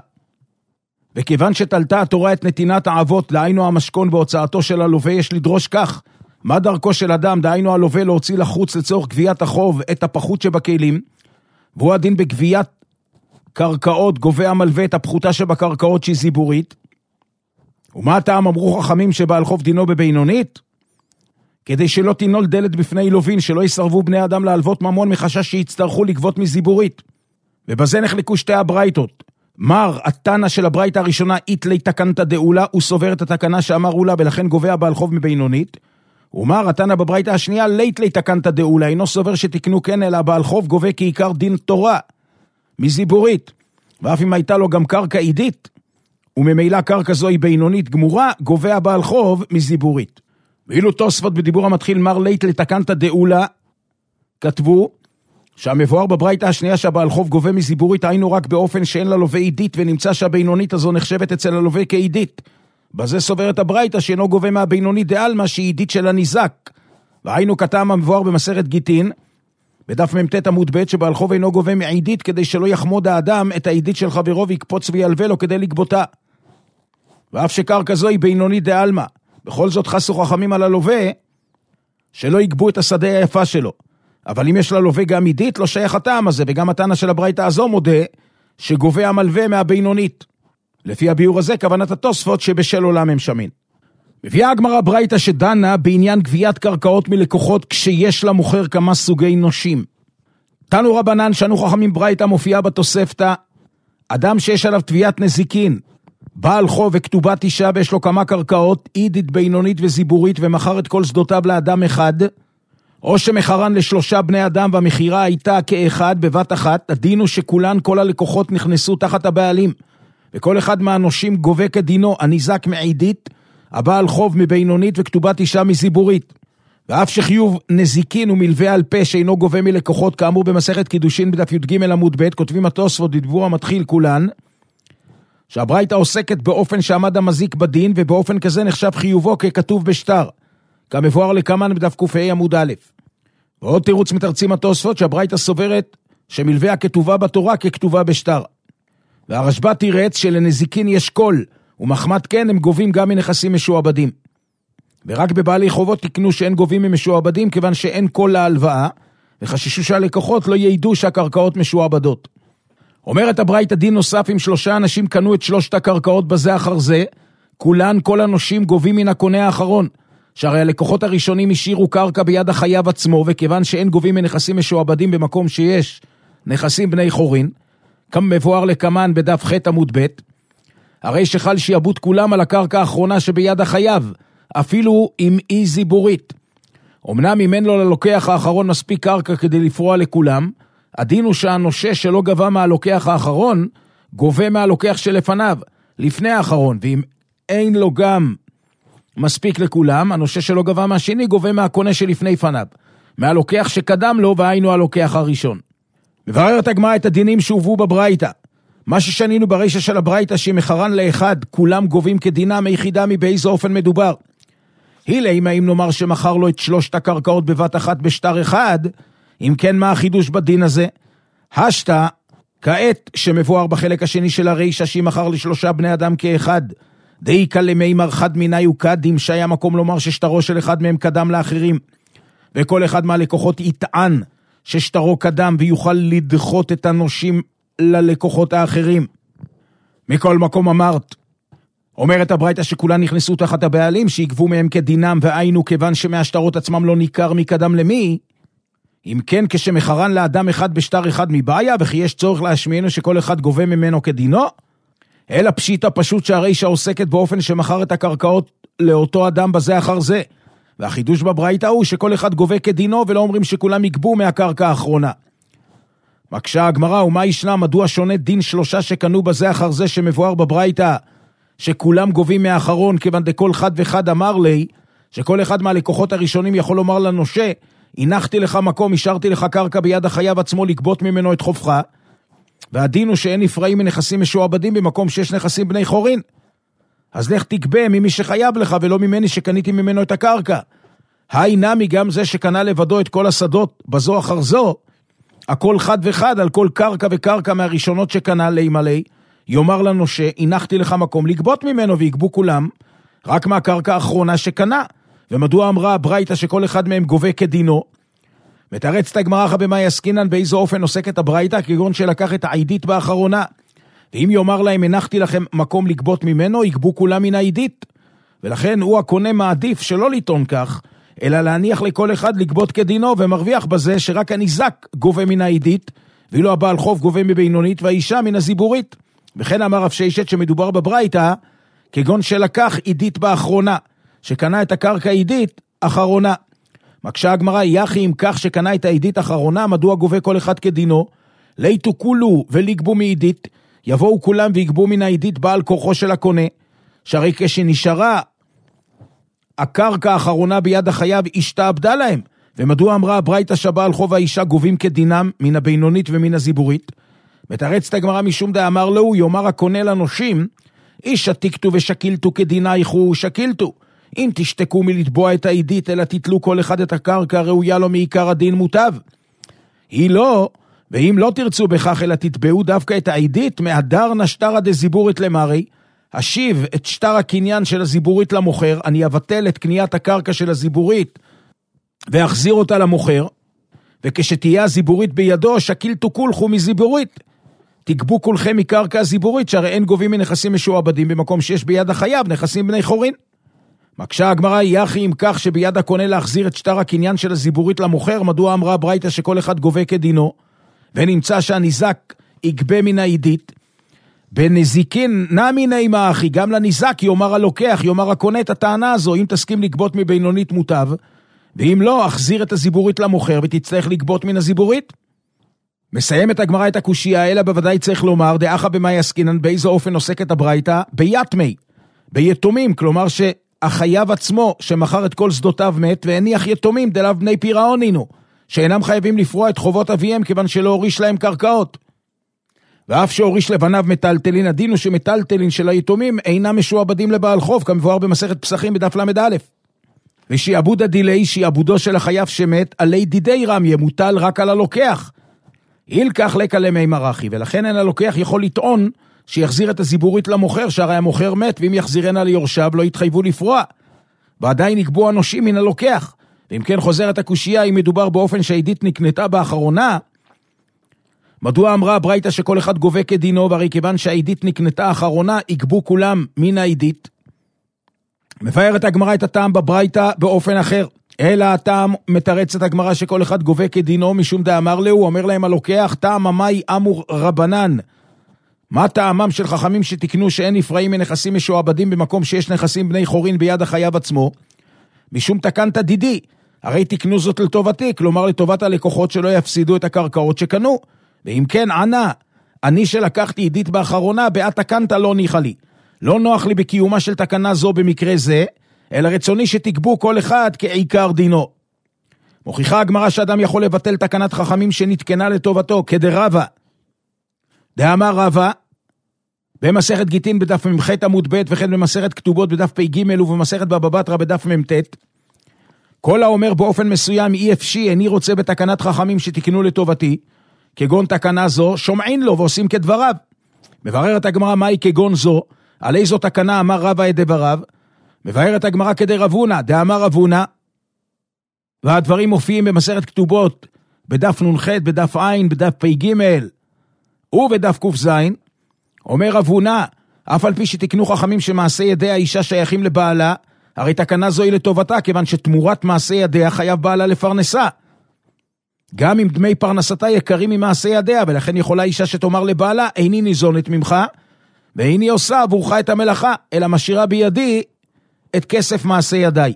וכיוון שתלתה התורה את נתינת האבות, דהיינו המשכון בהוצאתו של הלווה, יש לדרוש כך, מה דרכו של אדם, דהיינו הלווה להוציא לחוץ לצורך גביית החוב את הפחות שבכלים, והוא הדין בגביית קרקעות, גובה המלווה את הפחותה שבקרקעות שהיא זיבורית. ומה הטעם אמרו חכמים שבעל חוב דינו בבינונית? כדי שלא תינול דלת בפני לווין, שלא יסרבו בני אדם להלוות ממון מחשש שיצטרכו לגבות מזיבורית. ובזה נחלקו שתי הברייתות. מר, התנא של הברייתא הראשונה, איתלי תקנתא דאולה, הוא סובר את התקנה שאמר אולה, ולכן גובה בעל חוב מבינונית. ומר, התנא בברייתא השנייה, ליתלי תקנתא דאולה, אינו סובר שתקנו כן, אלא בעל חוב גובה כעיקר דין תורה, מזיבורית. ואף אם הייתה לו גם קרקע עידית, וממילא קרקע זו היא בינונית גמורה, גובה בעל חוב מזיבורית. ואילו תוספות בדיבור המתחיל מר ליתלי תקנתא דאולה, כתבו, שהמבואר בברייתא השנייה שהבעל חוב גובה מזיבורית היינו רק באופן שאין ללווה עידית, ונמצא שהבינונית הזו נחשבת אצל הלווה כעידית. בזה סוברת הברייתא שאינו גובה מהבינונית דעלמא שהיא עידית של הניזק. והיינו כטעם המבואר במסכת גיטין, בדף מ"ט עמוד ב', שבעל חוב אינו גובה מעידית כדי שלא יחמוד האדם את העידית של חברו ויקפוץ וילווה לו כדי לגבותה. ואף שקרקע זו היא בינונית דעלמא, בכל זאת חסו חכמים על הלווה שלא יגבו את השדה היפה שלו. אבל אם יש ללווה גם עידית, לא שייך הטעם הזה, וגם התנא של הברייתא הזו מודה שגובה המלווה מהבינונית. לפי הביאור הזה, כוונת התוספות שבשל עולם הם שמין. מביאה הגמרא ברייתא שדנה בעניין גביית קרקעות מלקוחות כשיש למוכר כמה סוגי נושים. תנו רבנן שנו חכמים ברייתא מופיעה בתוספתא, אדם שיש עליו תביעת נזיקין, בעל חוב וכתובת אישה ויש לו כמה קרקעות, עידית, בינונית וזיבורית, ומכר את כל שדותיו לאדם אחד, או שמחרן לשלושה בני אדם והמחירה הייתה כאחד בבת אחת, הדין הוא שכולן כל הלקוחות נכנסו תחת הבעלים, וכל אחד מהנושים גובה כדינו, הניזק מעידית, הבעל חוב מבינונית וכתובת אישה מזיבורית. ואף שחיוב נזיקין ומלווה על פה שאינו גובה מלקוחות, כאמור במסכת קידושין בדף י"ג עמוד ב', כותבים התוספות בדיבור המתחיל כולן, שהברייתא עוסקת באופן שעמד המזיק בדין, ובאופן כזה נחשב חיובו ככתוב בשטר, כמבואר לקמן בדף קע"א עמוד א'. ועוד תירוץ מתרצים התוספות שהברייתא סוברת שמלווה הכתובה בתורה ככתובה בשטר. והרשב"א תירץ שלנזיקין יש קול, ומחמת כן הם גובים גם מנכסים משועבדים. ורק בבעלי חובות תקנו שאין גובים ממשועבדים, כיוון שאין קול להלוואה, וחששו שהלקוחות לא ידעו שהקרקעות משועבדות. אומרת הברייתא דין נוסף, אם שלושה אנשים קנו את שלושת הקרקעות בזה אחר זה, כולן כל הנושים גובים מן הקונה האחרון, שהרי הלקוחות הראשונים השאירו קרקע ביד החייב עצמו, וכיוון שאין גובים מנכסים משועבדים במקום שיש נכסים בני חורין, כמבואר לקמן בדף ח' עמוד ב', הרי שחל שיעבוד כולם על הקרקע האחרונה שביד החייב, אפילו אם היא זיבורית. אמנם אם אין לו ללוקח האחרון מספיק קרקע כדי לפרוע לכולם, הדין הוא שהנושה שלא גבה מהלוקח האחרון, גובה מהלוקח שלפניו, לפני האחרון, ואם אין לו גם מספיק לכולם, הנושה שלא גבה מהשני גובה מהקונה שלפני פניו, מהלוקח שקדם לו והיינו הלוקח הראשון. מבררת הגמרא את הדינים שהובאו בברייתא. מה ששנינו ברישא של הברייתא שמחרן לאחד, כולם גובים כדינם היחידה מבאיזה אופן מדובר. הילה, אם נאמר שמחר לו את שלושת הקרקעות בבת אחת בשטר אחד, אם כן מה החידוש בדין הזה? השתה, כעת שמבואר בחלק השני של הרישא שמחר לשלושה בני אדם כאחד, דאיקה למימר חד מיני וקדים, שהיה מקום לומר ששטרו של אחד מהם קדם לאחרים, וכל אחד מהלקוחות יטען ששטרו קדם ויוכל לדחות את הנושים ללקוחות האחרים. מכל מקום אמרת, אומרת הברייתא שכולן נכנסו תחת הבעלים שיגבו מהם כדינם, והיינו כיוון שמהשטרות עצמם לא ניכר מקדם למי, אם כן כשמחרן לאדם אחד בשטר אחד מבעיה, וכי יש צורך להשמיענו שכל אחד גובה ממנו כדינו, אלא פשיטה פשוט שהרישא עוסקת באופן שמחר את הקרקעות לאותו אדם בזה אחר זה, והחידוש בברייתא הוא שכל אחד גובה כדינו, ולא אומרים שכולם יגבו מהקרקע האחרונה. מקשה הגמרא, ומה ישנה, מדוע שונה דין שלושה שקנו בזה אחר זה שמבואר בברייתא, שכולם גובים מהאחרון, כיוון דכל חד וחד אמר לי, שכל אחד מהלקוחות הראשונים יכול לומר לנושה, הנחתי לך מקום, השארתי לך קרקע ביד החייב עצמו לגבות ממנו את חובך, והדין הוא שאין נפרעים מנכסים משועבדים במקום שיש נכסים בני חורין. אז לך תגבה ממי שחייב לך ולא ממני שקניתי ממנו את הקרקע. היי נמי גם זה שקנה לבדו את כל השדות בזו אחר זו, הכל חד וחד על כל קרקע וקרקע מהראשונות שקנה לימלי, יאמר לנו שהנחתי לך מקום לגבות ממנו ויגבו כולם רק מהקרקע האחרונה שקנה. ומדוע אמרה הברייתא שכל אחד מהם גובה כדינו? מתרצת הגמרא במה יסקינן באיזו אופן עוסקת הברייתא, כגון שלקח את העידית באחרונה. ואם יאמר להם הנחתי לכם מקום לגבות ממנו, יגבו כולם מן העידית. ולכן הוא הקונה מעדיף שלא לטעון כך, אלא להניח לכל אחד לגבות כדינו, ומרוויח בזה שרק הניזק גובה מן העידית, ואילו הבעל חוב גובה מבינונית והאישה מן הזיבורית. וכן אמר רב ששת שמדובר בברייתא, כגון שלקח עידית באחרונה, שקנה את הקרקע עידית אחרונה. מקשה הגמרא, יחי אם כך שקנה את העידית אחרונה, מדוע גובה כל אחד כדינו? ליתו כולו ולגבו מעידית, יבואו כולם ויגבו מן העידית בעל כוחו של הקונה, שהרי כשנשארה הקרקע האחרונה ביד החייב, אשתה עבדה להם. ומדוע אמרה הברייתא שבעל חוב האישה גובים כדינם מן הבינונית ומן הזיבורית? מתרצת הגמרא משום דאמר לו, יאמר הקונה לנושים, איש שתיקתו ושקילתו כדינייכו שקילתו. אם תשתקו מלתבוע את העידית, אלא תתלו כל אחד את הקרקע ראויה לו מעיקר הדין מוטב. היא לא, ואם לא תרצו בכך, אלא תתבעו דווקא את העידית, מהדר נשטרה דזיבורית למרי, אשיב את שטר הקניין של הזיבורית למוכר, אני אבטל את קניית הקרקע של הזיבורית, ואחזיר אותה למוכר, וכשתהיה הזיבורית בידו, שקילתו כולכו מזיבורית. תגבו כולכם מקרקע הזיבורית, שהרי אין גובים מנכסים משועבדים, במקום שיש ביד החייב נכסים בני חורין. מקשה הגמרא, יחי אם כך שביד הקונה להחזיר את שטר הקניין של הזיבורית למוכר, מדוע אמרה הברייתא שכל אחד גובה כדינו, ונמצא שהניזק יגבה מן העידית, בנזיקין נמי נימה אחי, גם לניזק יאמר הלוקח, יאמר הקונה את הטענה הזו, אם תסכים לגבות מבינונית מוטב, ואם לא, אחזיר את הזיבורית למוכר, ותצטרך לגבות מן הזיבורית. מסיים את הגמרא את הקושיה, אלא בוודאי צריך לומר, דאחה במה יסקינן, באיזו אופן עוסקת הברייתא, ביתמי, ביתומים, כלומר שהחייב עצמו שמכר את כל שדותיו מת, והניח יתומים דלאו בני פירעון הינו, שאינם חייבים לפרוע את חובות אביהם, כיוון שלא הוריש להם קרקעות. ואף שהוריש לבניו מטלטלין, הדין הוא שמטלטלין של היתומים אינם משועבדים לבעל חוב, כמבואר במסכת פסחים בדף למד א'. ושיעבוד הדילי, שיעבודו של החייב שמת, עלי דידי רמיה, מוטל רק על הלוקח. אילקח לקלה מימר אחי, ולכן אין הלוקח יכול לטעון שיחזיר את הזיבורית למוכר, שהרי המוכר מת, ואם יחזירנה ליורשיו לא יתחייבו לפרוע. ועדיין יקבו הנושים מן הלוקח. ואם כן חוזרת הקושייה, אם מדובר באופן שהעידית נקנתה באחרונה, מדוע אמרה הברייתא שכל אחד גובה כדינו, והרי כיוון שהעידית נקנתה האחרונה, יגבו כולם מן העידית. מבארת הגמרא את הטעם בברייתא באופן אחר. אלא הטעם מתרצת הגמרא שכל אחד גובה כדינו, משום דאמר לו, אומר להם הלוקח, טעם המאי אמור רבנן. מה טעמם של חכמים שתקנו שאין נפרעים מנכסים משועבדים במקום שיש נכסים בני חורין ביד החייב עצמו? משום תקנת דידי, הרי תקנו זאת לטובתי, כלומר לטובת הלקוחות שלא יפסידו את הקרקעות שקנו. ואם כן ענה, אני שלקחתי עידית באחרונה, בעת תקנת לא ניחה לי. לא נוח לי בקיומה של תקנה זו במקרה זה, אלא רצוני שתקבו כל אחד כעיקר דינו. מוכיחה הגמרא שאדם יכול לבטל תקנת חכמים שנתקנה לטובתו, כדרבה. דאמר רבה, במסכת גיטין בדף ממ"ח עמוד ב', וכן במסכת כתובות בדף פ"ג ובמסכת בבא בתרא בדף מ"ט, כל האומר באופן מסוים אי אפשי, איני רוצה בתקנת חכמים שתקנו לטובתי, כגון תקנה זו, שומעין לו ועושים כדבריו. מבררת הגמרא מהי כגון זו, על איזו תקנה אמר רבא את דבריו. מבארת הגמרא כדי רבונה, דאמר רבונה, והדברים מופיעים במסכת כתובות בדף נ"ח, בדף ע', בדף פ"ג ובדף ק"ז. אומר רבונה, אף על פי שתקנו חכמים שמעשה ידי האישה שייכים לבעלה, הרי תקנה זו היא לטובתה, כיוון שתמורת מעשה ידיה חייב בעלה לפרנסה. גם אם דמי פרנסתה יקרים ממעשה ידיה, ולכן יכולה אישה שתאמר לבעלה, איני ניזונת ממך, ואיני עושה עבורך את המלאכה, אלא משאירה בידי את כסף מעשה ידיי.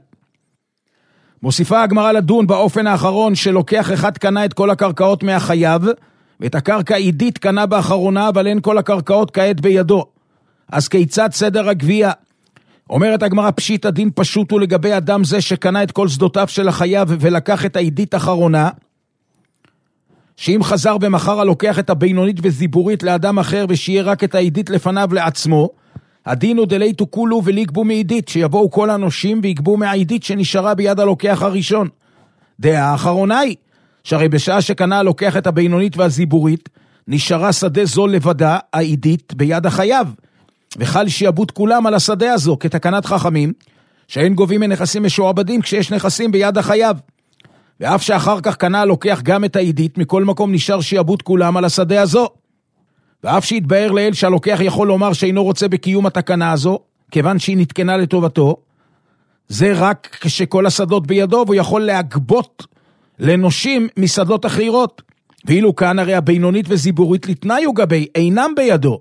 מוסיפה הגמרא לדון באופן האחרון שלוקח אחד קנה את כל הקרקעות מהחייב, ואת הקרקע עידית קנה באחרונה, אבל אין כל הקרקעות כעת בידו. אז כיצד סדר הגבייה? אומרת הגמרא, פשיט הדין פשוט הוא לגבי אדם זה שקנה את כל שדותיו של החייב ולקח את העידית האחרונה, שאם חזר ומחר הלוקח את הבינונית וזיבורית לאדם אחר ושיהיה רק את העידית לפניו לעצמו, הדין הוא דלייתו כולו וליגבו מעידית, שיבואו כל הנושים ויגבו מהעידית שנשארה ביד הלוקח הראשון. דעה האחרונה היא, שהרי בשעה שקנה הלוקח את הבינונית והזיבורית, נשארה שדה זו לבדה, העידית, ביד החייב, וחל שיעבוד כולם על השדה הזו, כתקנת חכמים, שאין גובים מנכסים משועבדים כשיש נכסים ביד החייב. ואף שאחר כך קנה הלוקח גם את העידית, מכל מקום נשאר שיעבוד כולם על השדה הזו. ואף שהתבאר לאל שהלוקח יכול לומר שאינו רוצה בקיום התקנה הזו, כיוון שהיא נתקנה לטובתו, זה רק כשכל השדות בידו, והוא יכול להגבות לנושים משדות אחרות. ואילו כאן הרי הבינונית וזיבורית לתנאי וגבי אינם בידו.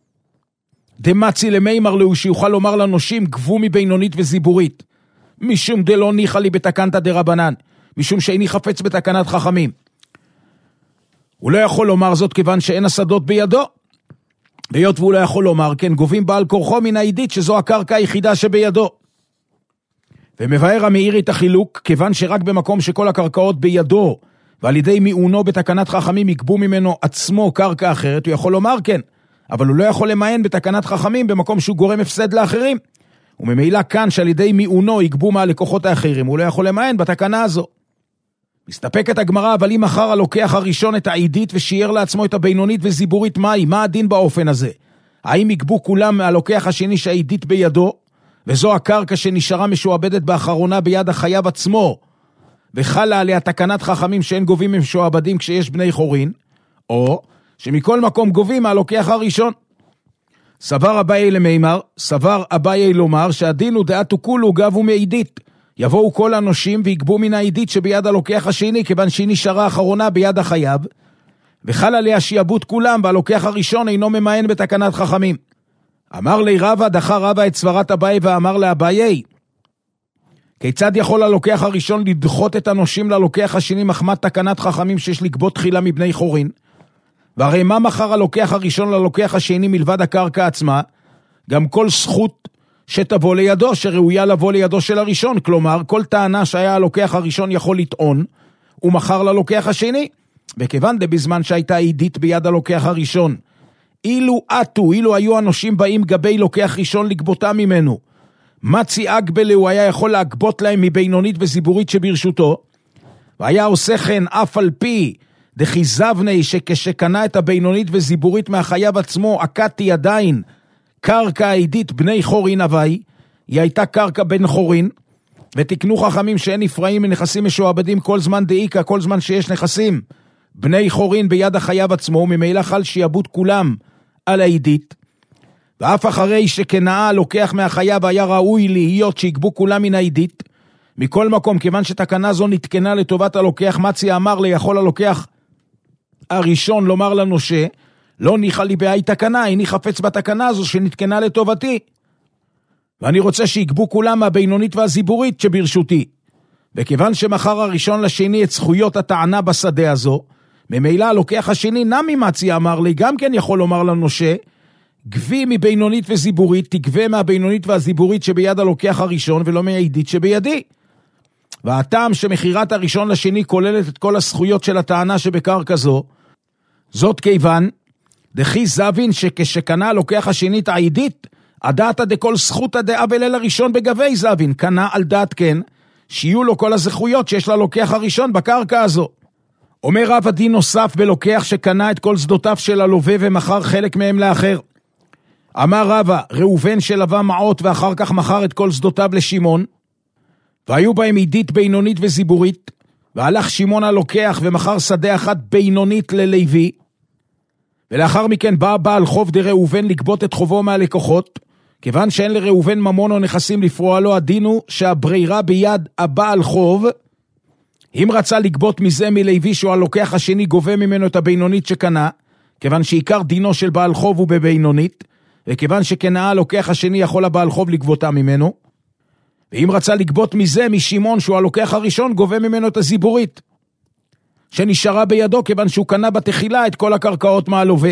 דמצי למימר לו שיוכל לומר לנושים גבו מבינונית וזיבורית, משום דלא ניחא לי בתקנתא דרבנן, משום שאיני חפץ בתקנת חכמים. הוא לא יכול לומר זאת כיוון שאין השדות בידו, והיות והוא לא יכול לומר כן, גובים בעל כורחו מן העידית שזו הקרקע היחידה שבידו. ומבאר המאיר את החילוק, כיוון שרק במקום שכל הקרקעות בידו, ועל ידי מיעונו בתקנת חכמים יגבו ממנו עצמו קרקע אחרת, הוא יכול לומר כן, אבל הוא לא יכול למען בתקנת חכמים במקום שהוא גורם הפסד לאחרים. וממילא כאן שעל ידי מיעונו יגבו מהלקוחות האחרים, הוא לא יכול למען בתקנה הזו. מסתפקת הגמרא, אבל אם אחר הלוקח הראשון את העידית ושיער לעצמו את הבינונית וזיבורית מהי, מה הדין באופן הזה? האם יגבו כולם מהלוקח השני שהעידית בידו, וזו הקרקע שנשארה משועבדת באחרונה ביד החייב עצמו, וחלה עליה תקנת חכמים שאין גובים משועבדים כשיש בני חורין, או שמכל מקום גובים מהלוקח הראשון. סבר אביי למימר, סבר אביי לומר שהדין הוא דעתו כולו גבו מעידית, יבואו כל הנושים ויגבו מן העידית שביד הלוקח השני, כיוון שהיא נשארה אחרונה ביד החייב, וחל עליה שיעבוד כולם, והלוקח הראשון אינו ממען בתקנת חכמים. אמר לי רבא, דחה רבא את סברת אביי ואמר לאביי, כיצד יכול הלוקח הראשון לדחות את הנושים ללוקח השני מחמת תקנת חכמים שיש לגבות תחילה מבני חורין? והרי מה מחר הלוקח הראשון ללוקח השני מלבד הקרקע עצמה? גם כל זכות שתבוא לידו, שראויה לבוא לידו של הראשון, כלומר כל טענה שהיה הלוקח הראשון יכול לטעון, ומחר ללוקח השני, וכיוון בזמן שהייתה עידית ביד הלוקח הראשון, אילו היו הנושים באים גבי לוקח ראשון לגבותה ממנו, מצי אגבלה הוא היה יכול להגבות להם מבינונית וזיבורית שברשותו, והיה עושה כן אף על פי דחיזבני שכשקנה את הבינונית וזיבורית מהחייב עצמו, עקתי עדיין קרקע עידית בני חורין אבי, היא הייתה קרקע בן חורין, ותקנו חכמים שאין נפרעים מנכסים משועבדים כל זמן דאיקה, כל זמן שיש נכסים בני חורין ביד החייב עצמו, וממילא חל שיעבוד כולם על העידית, ואף אחרי שקנאה לוקח מהחייב היה ראוי להיות שיגבו כולם מן העידית, מכל מקום כיוון שתקנה זו נתקנה לטובת הלוקח, מצי אמר לי יכול הלוקח הראשון לומר לנושה, לא ניחא לי בהי תקנה, איני חפץ בתקנה הזו שנתקנה לטובתי, ואני רוצה שיגבו כולם מהבינונית והזיבורית שברשותי. וכיוון שמחר הראשון לשני את זכויות הטענה בשדה הזו, ממילא הלוקח השני נמי מצי אמר לי, גם כן יכול לומר לנושה, גבי מבינונית וזיבורית, תגבה מהבינונית והזיבורית שביד הלוקח הראשון ולא מהעידית שבידי. והטעם שמחירת הראשון לשני כוללת את כל הזכויות של הטענה שבקרקע זו, זאת כיוון דחי זבין שכשקנה הלוקח השני את העידית, הדעת דכל זכות הדעה בליל הראשון בגבי זבין, קנה על דעת כן, שיהיו לו כל הזכויות שיש ללוקח הראשון בקרקע הזו. אומר רב הדין נוסף בלוקח שקנה את כל שדותיו של הלווה ומחר חלק מהם לאחר. אמר רבא, ראובן שלווה מעות ואחר כך מחר את כל שדותיו לשמעון, והיו בהם עידית בינונית וזיבורית, והלך שמעון הלוקח ומחר שדה אחת בינונית ללוי, ולאחר מכן בא בעל חוב דראובן לגבות את חובו מהלקוחות, כיוון שאין לראובן ממון או נכסים לפרוע לו, הדין הוא שהברירה ביד הבעל חוב, אם רצה לגבות מזה מלוי שהוא הלוקח השני גובה ממנו את הבינונית שקנה, כיוון שעיקר דינו של בעל חוב הוא בבינונית, וכיוון שקנאה הלוקח השני יכול הבעל חוב לגבותה ממנו, ואם רצה לגבות מזה משמעון שהוא הלוקח הראשון גובה ממנו את הזיבורית, שנשארה בידו כיוון שהוא קנה בתחילה את כל הקרקעות מהלווה.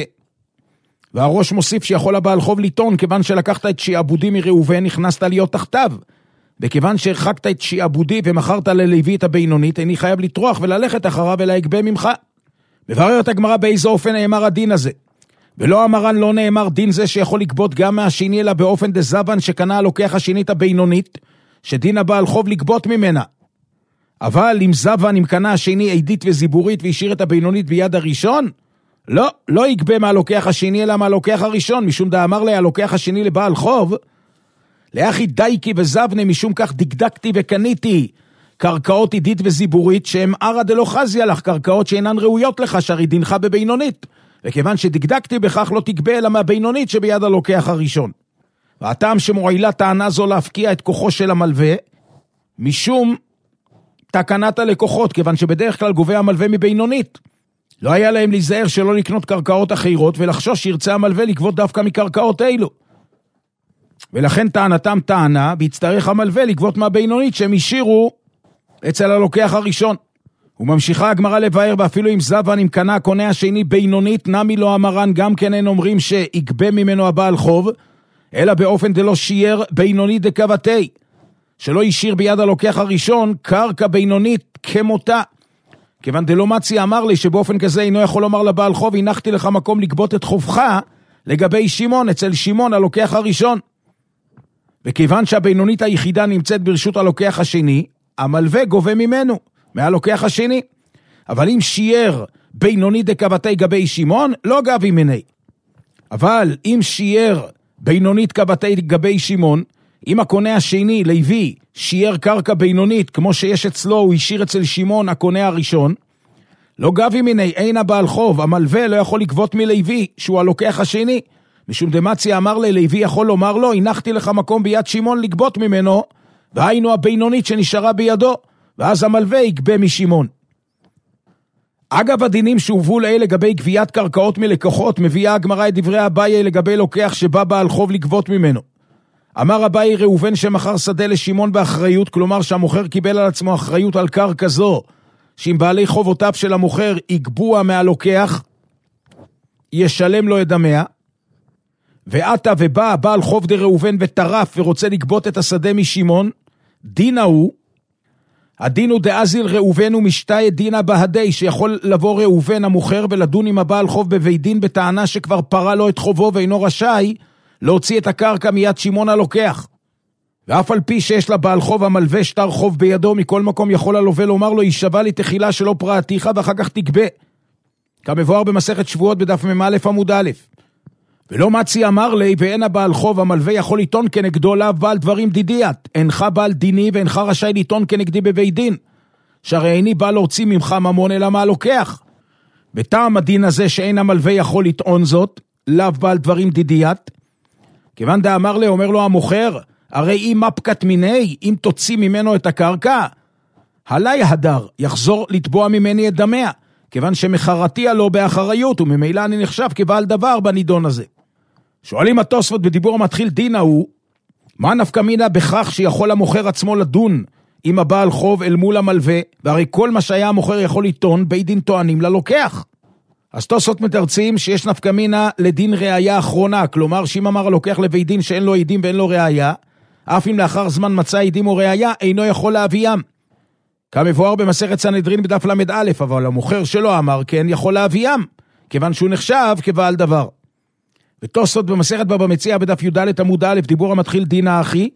והראש מוסיף שיכול הבעל חוב לטעון, כיוון שלקחת את שיעבודי מראובן נכנסת להיות תחתיו, וכיוון שהרחקת את שיעבודי ומכרת ללוי את הבינונית, איני חייב לטרוח וללכת אחריו ולהגבה ממך. מבררת הגמרא באיזה אופן נאמר הדין הזה. ולא אמרן לא נאמר דין זה שיכול לגבות גם מהשני, אלא באופן דזבן שקנה הלוקח השנית הבינונית, שדין הבעל חוב לגבות ממנה. אבל אם זבן, אם קנה השני עדית וזיבורית והשאיר את הבינונית ביד הראשון, לא יגבה מהלוקח השני אלא מהלוקח הראשון, משום דאמר לה הלוקח השני לבעל חוב, לאחי דייקי וזבנה, משום כך דקדקתי וקניתי קרקעות עדית וזיבורית, שהם ערא דלא חזיה לך, קרקעות שאינן ראויות לך, שהרי דינך בבינונית, וכיוון שדקדקתי בכך לא תגבה אלא מהבינונית שביד הלוקח הראשון. והטעם שמועילה טענה זו להפקיע את כוחו של המלווה, משום תקנת הלקוחות, כיוון שבדרך כלל גובה המלווה מבינונית. לא היה להם להיזהר שלא לקנות קרקעות אחרות, ולחשוש שירצה המלווה לגבות דווקא מקרקעות אלו. ולכן טענתם טענה, והצטרך המלווה לגבות מהבינונית שהם השאירו אצל הלוקח הראשון. וממשיכה הגמרא לבאר, ואפילו אם זבן, אם קנה הקונה השני בינונית, נמי לא אמרן, גם כן אין אומרים שיגבה ממנו הבעל חוב, אלא באופן דלא שיער בינונית דקבתי, שלא ישאיר ביד הלוקח הראשון קרקע בינונית כמותה. כיוון דלא מצי אמר לי שבאופן כזה אינו יכול לומר לבעל חוב, הנחתי לך מקום לגבות את חובך לגבי שמעון, אצל שמעון הלוקח הראשון. וכיוון שהבינונית היחידה נמצאת ברשות הלוקח השני, המלווה גובה ממנו, מהלוקח השני. אבל אם שיער בינונית דקבתי גבי שמעון, לא גבי מיני. אבל אם שיער בינונית קבתי גבי שמעון, אם הקונה השני, לוי, שיער קרקע בינונית, כמו שיש אצלו, הוא השאיר אצל שמעון הקונה הראשון, לא גבי מיני, אין הבעל חוב, המלווה לא יכול לגבות מלוי, שהוא הלוקח השני, משום דמצי אמר לוי יכול לומר לו, הנחתי לך מקום ביד שמעון לגבות ממנו, והיינו הבינונית שנשארה בידו, ואז המלווה יגבה משמעון. אגב הדינים שהובאו לאלה לגבי גביית קרקעות מלקוחות, מביאה הגמרא את דברי אביי לגבי לוקח שבא בעל חוב לגבות ממנו. אמר אביי ראובן שמכר שדה לשמעון באחריות, כלומר שהמוכר קיבל על עצמו אחריות על קרקע זו, שאם בעלי חובותיו של המוכר יגבוה מהלוקח, ישלם לו את דמיה, ועתה ובא בעל חוב דראובן וטרף ורוצה לגבות את השדה משמעון, דין הוא, הדין הוא דאזיל ראובן ומשתאי דינה בהדי, שיכול לבוא ראובן המוכר ולדון עם הבעל חוב בבית דין בטענה שכבר פרה לו את חובו ואינו רשאי להוציא את הקרקע מיד שמעון הלוקח. ואף על פי שיש לבעל חוב המלווה שטר חוב בידו, מכל מקום יכול הלווה לומר לו, יישבע לי תחילה שלא פרעתיך ואחר כך תגבה. כמבואר במסכת שבועות בדף מ"א עמוד א'. ולא מצי אמר לי, ואין הבעל חוב המלווה יכול לטעון כנגדו לאו בעל דברים דידיית, אינך בעל דיני ואינך רשאי לטעון כנגדי בבית דין, שהרי איני בא להוציא ממך ממון אלא מה לוקח. בטעם הדין הזה שאין המלווה יכול לטעון זאת, לאו בעל דברים דידיית, כיוון דאמר לי, אומר לו המוכר, הרי אם מפקת מיני, אם תוציא ממנו את הקרקע, עלי הדר, יחזור לתבוע ממני את דמיה, כיוון שמחרתי עלו באחריות, וממילא אני נחשב כבעל דבר בנידון הזה. שואלים התוספות בדיבור המתחיל דין הוא, מה נפקא מינה בכך שיכול המוכר עצמו לדון עם הבעל חוב אל מול המלווה, והרי כל מה שהיה המוכר יכול לטעון, בית דין טוענים ללוקח. אז תוספות מתרצים שיש נפקא מינה לדין ראיה אחרונה, כלומר שאם אמר הלוקח לבית דין שאין לו עדים ואין לו ראיה, אף אם לאחר זמן מצא עדים או ראיה, אינו יכול להביאם. כמבואר במסכת סנהדרין בדף למד א', אבל המוכר שלא אמר כן יכול להביאם, כיוון שהוא נחשב כבעל דבר. ותוספות במסכת בבא מציעא בדף י"ד עמוד א', דיבור המתחיל דין האחי,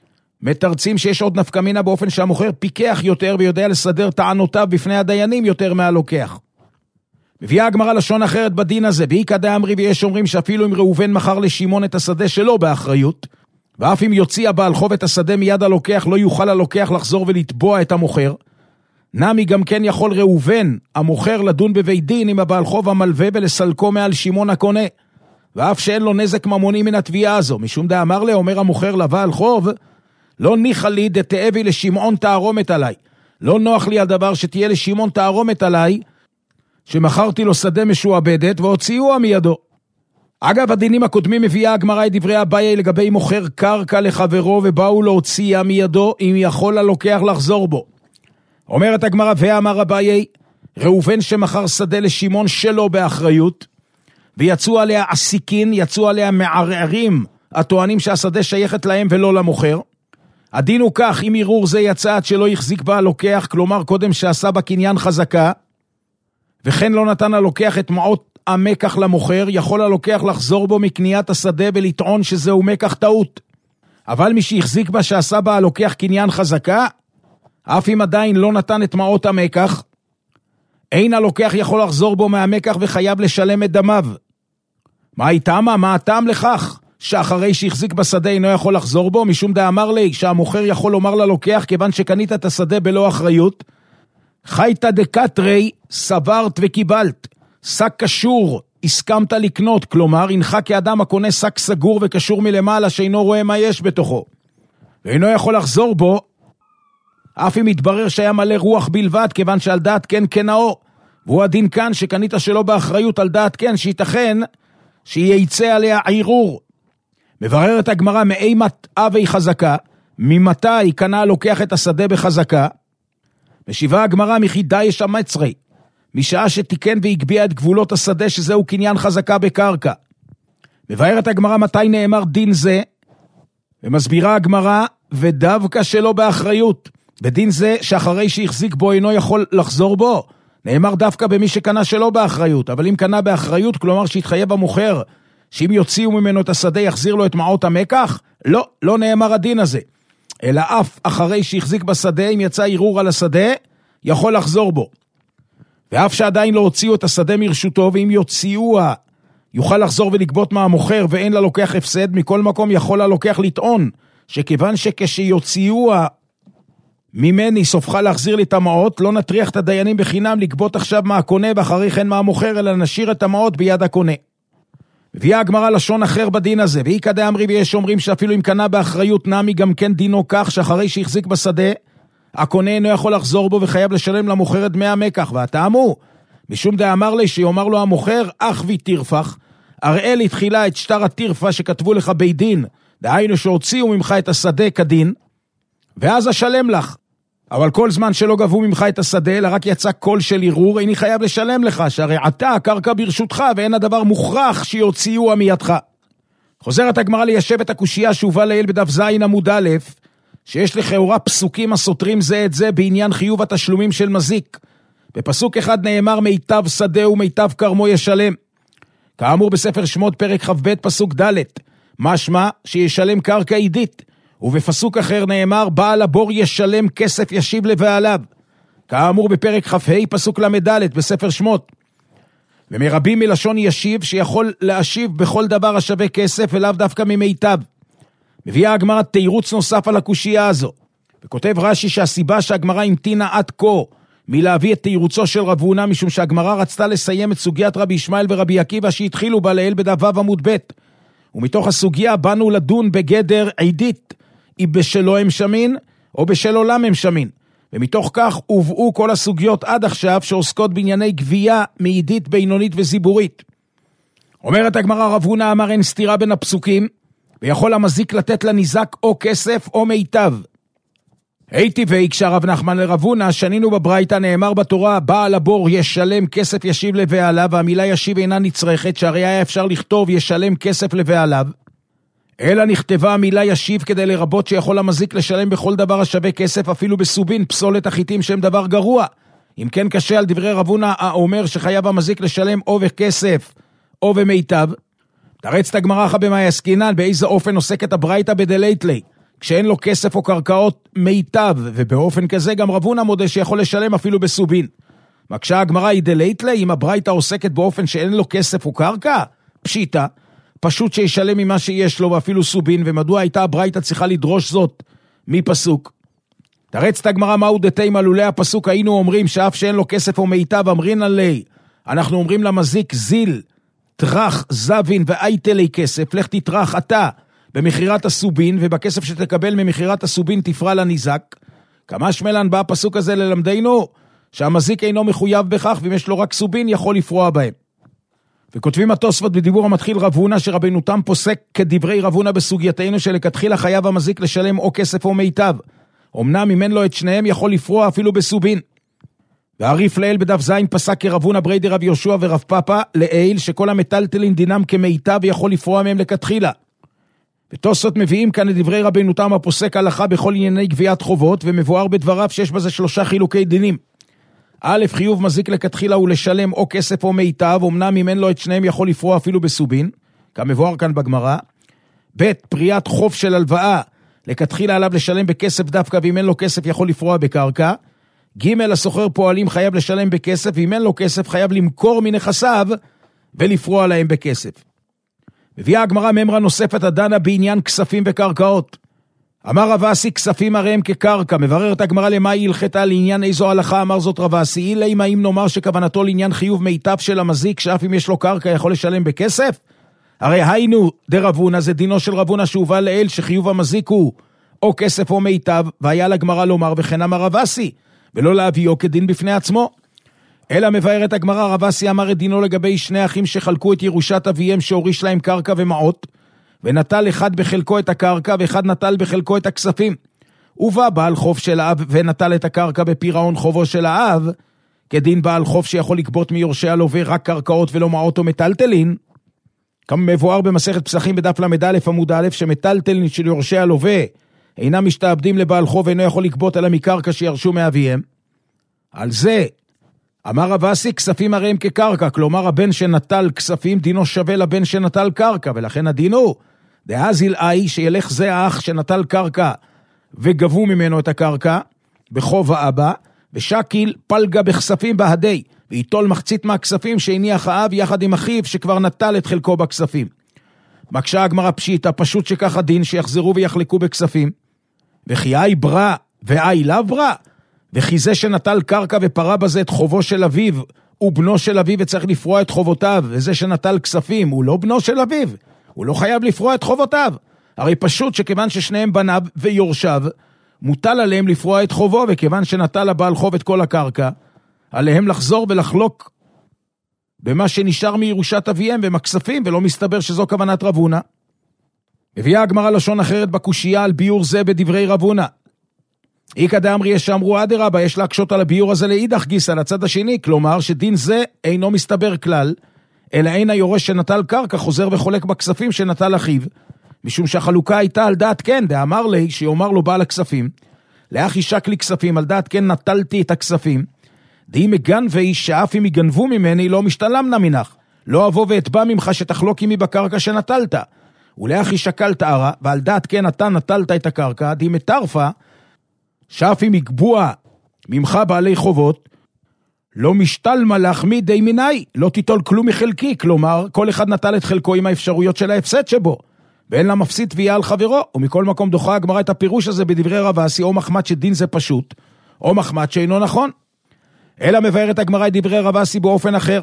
מתרצים שיש עוד נפקא מינה באופן שהמוכר פיקח יותר ויודע לסדר טענותיו בפני הדיינים יותר מהלוקח. מביאה הגמרא לשון אחרת בדין הזה, באיכא דאמרי, ויש אומרים שאפילו אם ראובן מכר לשמעון את השדה שלו באחריות, ואף אם יוציא הבעל חוב את השדה מיד הלוקח, לא יוכל הלוקח לחזור ולתבוע את המוכר. נמי גם כן יכול ראובן המוכר לדון בבית דין עם הבעל חוב המלווה ולסלקו מעל שמעון הקונה, ואף שאין לו נזק ממוני מן התביעה הזו, משום דאמר לה, אומר המוכר לבעל חוב, לא ניחא לי דתאבי לשמעון תערומת עליי, לא נוח לי הדבר שתהיה לשמעון תערומת עליי, שמכרתי לו שדה משועבדת והוציאוה מידו. אגב, הדינים הקודמים מביאה הגמרא את דברי אביי לגבי מוכר קרקע לחברו ובאו להוציאה מידו, אם יכול הלוקח לחזור בו. אומרת הגמרא, ואמר אביי, ראובן שמכר שדה לשמעון שלו באחריות, ויצאו עליה עסיקין, יצאו עליה מערערים, הטוענים שהשדה שייכת להם ולא למוכר. הדין הוא כך, אם ערעור זה יצא עד שלא יחזיק בה הלוקח, כלומר קודם שעשה בה קניין חזקה, וכן לא נתן הלוקח את מעות המקח למוכר, יכול הלוקח לחזור בו מקניית השדה ולטעון שזהו מקח טעות. אבל מי שהחזיק בה שעשה בה הלוקח קניין חזקה, אף אם עדיין לא נתן את מעות המקח, אין הלוקח יכול לחזור בו מהמקח וחייב לשלם את דמיו. מה איתמה? מה הטעם לכך? שאחרי שהחזיק בשדה אינו יכול לחזור בו, משום דאמר לי שהמוכר יכול לומר ללוקח, כיוון שקנית את השדה בלא אחריות, חייתא דקטרי, סברת וקיבלת, שק קשור, הסכמת לקנות, כלומר, אינך כאדם הקונה שק סגור וקשור מלמעלה שאינו רואה מה יש בתוכו, ואינו יכול לחזור בו, אף אם יתברר שהיה מלא רוח בלבד, כיוון שעל דעת כן כנאו, והוא הדין כאן שקנית שלא באחריות על דעת כן, שייתכן שייצא עליה ערעור. מבררת הגמרא מאימת אבי חזקה, ממתי קנה לוקח את השדה בחזקה? משיבה הגמרא מחידה יש המצרי, משעה שתיקן והגביע את גבולות השדה שזהו קניין חזקה בקרקע. מבארת הגמרא מתי נאמר דין זה, ומסבירה הגמרא ודווקא שלא באחריות. בדין זה שאחרי שהחזיק בו אינו יכול לחזור בו, נאמר דווקא במי שקנה שלא באחריות, אבל אם קנה באחריות, כלומר שהתחייב המוכר, שאם יוציאו ממנו את השדה יחזיר לו את מעות המקח, לא נאמר הדין הזה. אלא אף אחרי שהחזיק בשדה, אם יצא ערעור על השדה, יכול לחזור בו. ואף שעדיין לא הוציאו את השדה מרשותו, ואם יוציאוה, יוכל לחזור ולגבות מהמוכר, ואין ללוקח הפסד, מכל מקום יכול ללוקח לטעון, שכיוון שכשיוציאוה ממני סופך להחזיר לי את המעות, לא נטריח את הדיינים בחינם לגבות עכשיו מהקונה, ואחרי כן מהמוכר, אלא נשאיר את המעות ביד הקונה. הביאה הגמרא לשון אחר בדין הזה, והיא כדי אמרי ויש אומרים שאפילו אם קנה באחריות נמי גם כן דינו כך, שאחרי שהחזיק בשדה, הקונה אינו יכול לחזור בו וחייב לשלם למוכר את דמי המקח, והטעמו, משום דאמר לי שיאמר לו המוכר, אך ותרפח, הראה לי תחילה את שטר התרפה שכתבו לך בית דין, דהיינו שהוציאו ממך את השדה כדין, ואז אשלם לך. אבל כל זמן שלא גבו ממך את השדה, אלא רק יצא קול של ערעור, איני חייב לשלם לך, שהרי אתה הקרקע ברשותך, ואין הדבר מוכרח שיוציאו מידך. חוזרת הגמרא ליישב את הקושייה שהובא לעיל בדף זין עמוד א', שיש לכאורה פסוקים הסותרים זה את זה בעניין חיוב התשלומים של מזיק. בפסוק אחד נאמר מיטב שדה ומיטב כרמו ישלם. כאמור בספר שמות פרק כ"ב פסוק ד', משמע שישלם קרקע עידית. ובפסוק אחר נאמר בעל הבור ישלם כסף ישיב לבעליו. כאמור בפרק כ"ה פסוק ל"ד בספר שמות. ומרבים מלשון ישיב שיכול להשיב בכל דבר השווה כסף ולאו דווקא ממיטב. מביאה הגמרא תירוץ נוסף על הקושייה הזו. וכותב רש"י שהסיבה שהגמרא המתינה עד כה מלהביא את תירוצו של רב הונא, משום שהגמרא רצתה לסיים את סוגיית רבי ישמעאל ורבי עקיבא שהתחילו בה לעיל בדף ו' עמוד ב'. ומתוך הסוגיה באנו לדון בגדר עידית, אם בשלו הם שמין או בשל עולם הם שמין. ומתוך כך הובאו כל הסוגיות עד עכשיו שעוסקות בענייני גבייה מעידית בינונית וזיבורית. אומרת הגמרא רב הונא אמר אין סתירה בין הפסוקים, ויכול המזיק לתת לניזק או כסף או מיטב. היטיבי כשרב נחמן לרב הונא, שנינו בברייתא נאמר בתורה בעל הבור ישלם כסף ישיב לבעליו, והמילה ישיב אינה נצרכת, שהרי היה אפשר לכתוב ישלם כסף לבעליו, אלא נכתבה המילה ישיב כדי לרבות שיכול המזיק לשלם בכל דבר השווה כסף, אפילו בסובין, פסולת החיטים שהם דבר גרוע. אם כן קשה על דברי רב הונא האומר שחייב המזיק לשלם או בכסף או במיטב. תרצת הגמרא אחא במאי עסקינן, באיזה אופן עוסקת הברייתא בדלייטלי, כשאין לו כסף או קרקעות מיטב, ובאופן כזה גם רב הונא מודה שיכול לשלם אפילו בסובין. מקשה הגמרא היא דלייטלי, אם הברייתא עוסקת באופן שאין לו כסף או קרקע, פשיטה, פשוט שישלם ממה שיש לו ואפילו סובין, ומדוע הייתה הברייתא צריכה לדרוש זאת מפסוק? תרצת הגמרא מהו דתימה לולא הפסוק היינו אומרים שאף שאין לו כסף או מיטב אמרין עלי, אנחנו אומרים למזיק זיל, תרח, זבין ואייטלי כסף, לך תתרח אתה במחירת הסובין, ובכסף שתקבל ממחירת הסובין תפרע לניזק. כמה שמלן בא הפסוק הזה ללמדנו שהמזיק אינו מחויב בכך, ואם יש לו רק סובין יכול לפרוע בהם. וכותבים התוספות בדיבור המתחיל רב הונא שרבנו תם פוסק כדברי רב הונא בסוגייתנו שלכתחילה חייב המזיק לשלם או כסף או מיטב. אמנם אם אין לו את שניהם יכול לפרוע אפילו בסובין. והריף לעיל בדף זין פסק כרב הונא ברי דרב יהושע ורב פאפא לעיל שכל המטלטלין דינם כמיטב ויכול לפרוע מהם לכתחילה. ותוספות מביאים כאן את דברי רבנו תם הפוסק הלכה בכל ענייני גביית חובות, ומבואר בדבריו שיש בזה 3 חילוקי דינים. א', חיוב מזיק לכתחילה הוא לשלם או כסף או מיטב, אמנם אם אין לו את שניהם יכול לפרוע אפילו בסובין, כמבואר כאן בגמרא. ב', פריעת חוב של הלוואה, לכתחילה עליו לשלם בכסף דווקא, ואם אין לו כסף יכול לפרוע בקרקע. ג', הסוחר פועלים חייב לשלם בכסף, ואם אין לו כסף חייב למכור מנכסיו ולפרוע להם בכסף. מביאה הגמרא ממרה נוספת הדנה בעניין כספים וקרקעות. אמר רב אסי, כספים הרי הם כקרקע. מבררת הגמרא למה היא הלכתה, לעניין איזו הלכה אמר זאת רב אסי. אלא אם נאמר שכוונתו לעניין חיוב מיטב של המזיק, שאף אם יש לו קרקע יכול לשלם בכסף? הרי היינו דרבונה, זה דינו של רבונה שהובא לאל, שחיוב המזיק הוא או כסף או מיטב, והיה לגמרא לומר וכן אמר רב אסי, ולא להביאו כדין בפני עצמו. אלא מבארת הגמרא, רב אסי אמר את דינו לגבי שני אחים שחלקו את ירושת אביהם, שהוריש להם קרקע ומעות, ונטל אחד בחלקו את הקרקע, ואחד נטל בחלקו את הכספים. ובא בעל חוב של האב ונטל את הקרקע בפירעון חובו של האב, כדין בעל חוב שיכול לקבות מיורשי הלווה רק קרקעות ולא מעות או מטלטלין, כמבואר במסכת פסחים בדף למד עמוד א', שמטלטלין של יורשי הלווה אינם משתעבדים לבעל חוב ואינו יכול לקבות אלא מקרקע שירשו מאביהם. על זה אמר רב אסי, כספים הרי הם כקרקע, כלומר הבן שנטל כספים דינו שווה לבן שנטל קרקע, ולכן הדינו דהזיל אי שילך זה האח שנטל קרקע וגבו ממנו את הקרקע בחוב האבא, ושקיל פלגה בכספים בהדי, ויטול מחצית מהכספים שהניח האב יחד עם אחיו שכבר נטל את חלקו בכספים. מקשה הגמרא פשיטה, פשוט שכך הדין שיחזרו ויחלקו בכספים, וכי אי ברא ואי לאו ברא, וכי זה שנטל קרקע ופרה בזה את חובו של אביו, הוא בנו של אביו וצריך לפרוע את חובותיו, וזה שנטל כספים הוא לא בנו של אביו, הוא לא חייב לפרוע את חובותיו. הרי פשוט שכיוון ששניהם בניו ויורשיו, מוטל עליהם לפרוע את חובו, וכיוון שנטל הבעל חוב את כל הקרקע, עליהם לחזור ולחלוק במה שנשאר מירושת אביהם ומכספים, ולא מסתבר שזו כוונת רבונה. הביאה הגמרא לשון אחרת בקושייה על ביור זה בדברי רבונה. איקא דאמרי יש שאמרו אדרבה, יש להקשות על הביור הזה לאידך גיסא, לצד השני, כלומר שדין זה אינו מסתבר כלל, אלא אין היורש שנטל קרקע חוזר וחולק בכספים שנטל אחיו, משום שהחלוקה הייתה על דעת כן, דאמר לי שיאמר לו בעל הכספים, לאחי שק לי כספים, על דעת כן נטלתי את הכספים, די מגנבי שאף אם יגנבו ממני לא משתלמנה מנך, לא אבוא ואתבע ממך שתחלוק עמי בקרקע שנטלת, ולאחי שקל תארה, ועל דעת כן אתה נטלת את הקרקע, די מטרפה, שאף אם יגבוע ממך בעלי חובות, לא משתלמה לך מידי מיני, לא תיטול כלום מחלקי, כלומר, כל אחד נטל את חלקו עם האפשרויות של ההפסד שבו, ואין לה מפסיד תביעה על חברו, ומכל מקום דוחה הגמרא את הפירוש הזה בדברי רב אסי, או מחמת שדין זה פשוט, או מחמת שאינו נכון. אלא מבארת הגמרא את דברי רב אסי באופן אחר.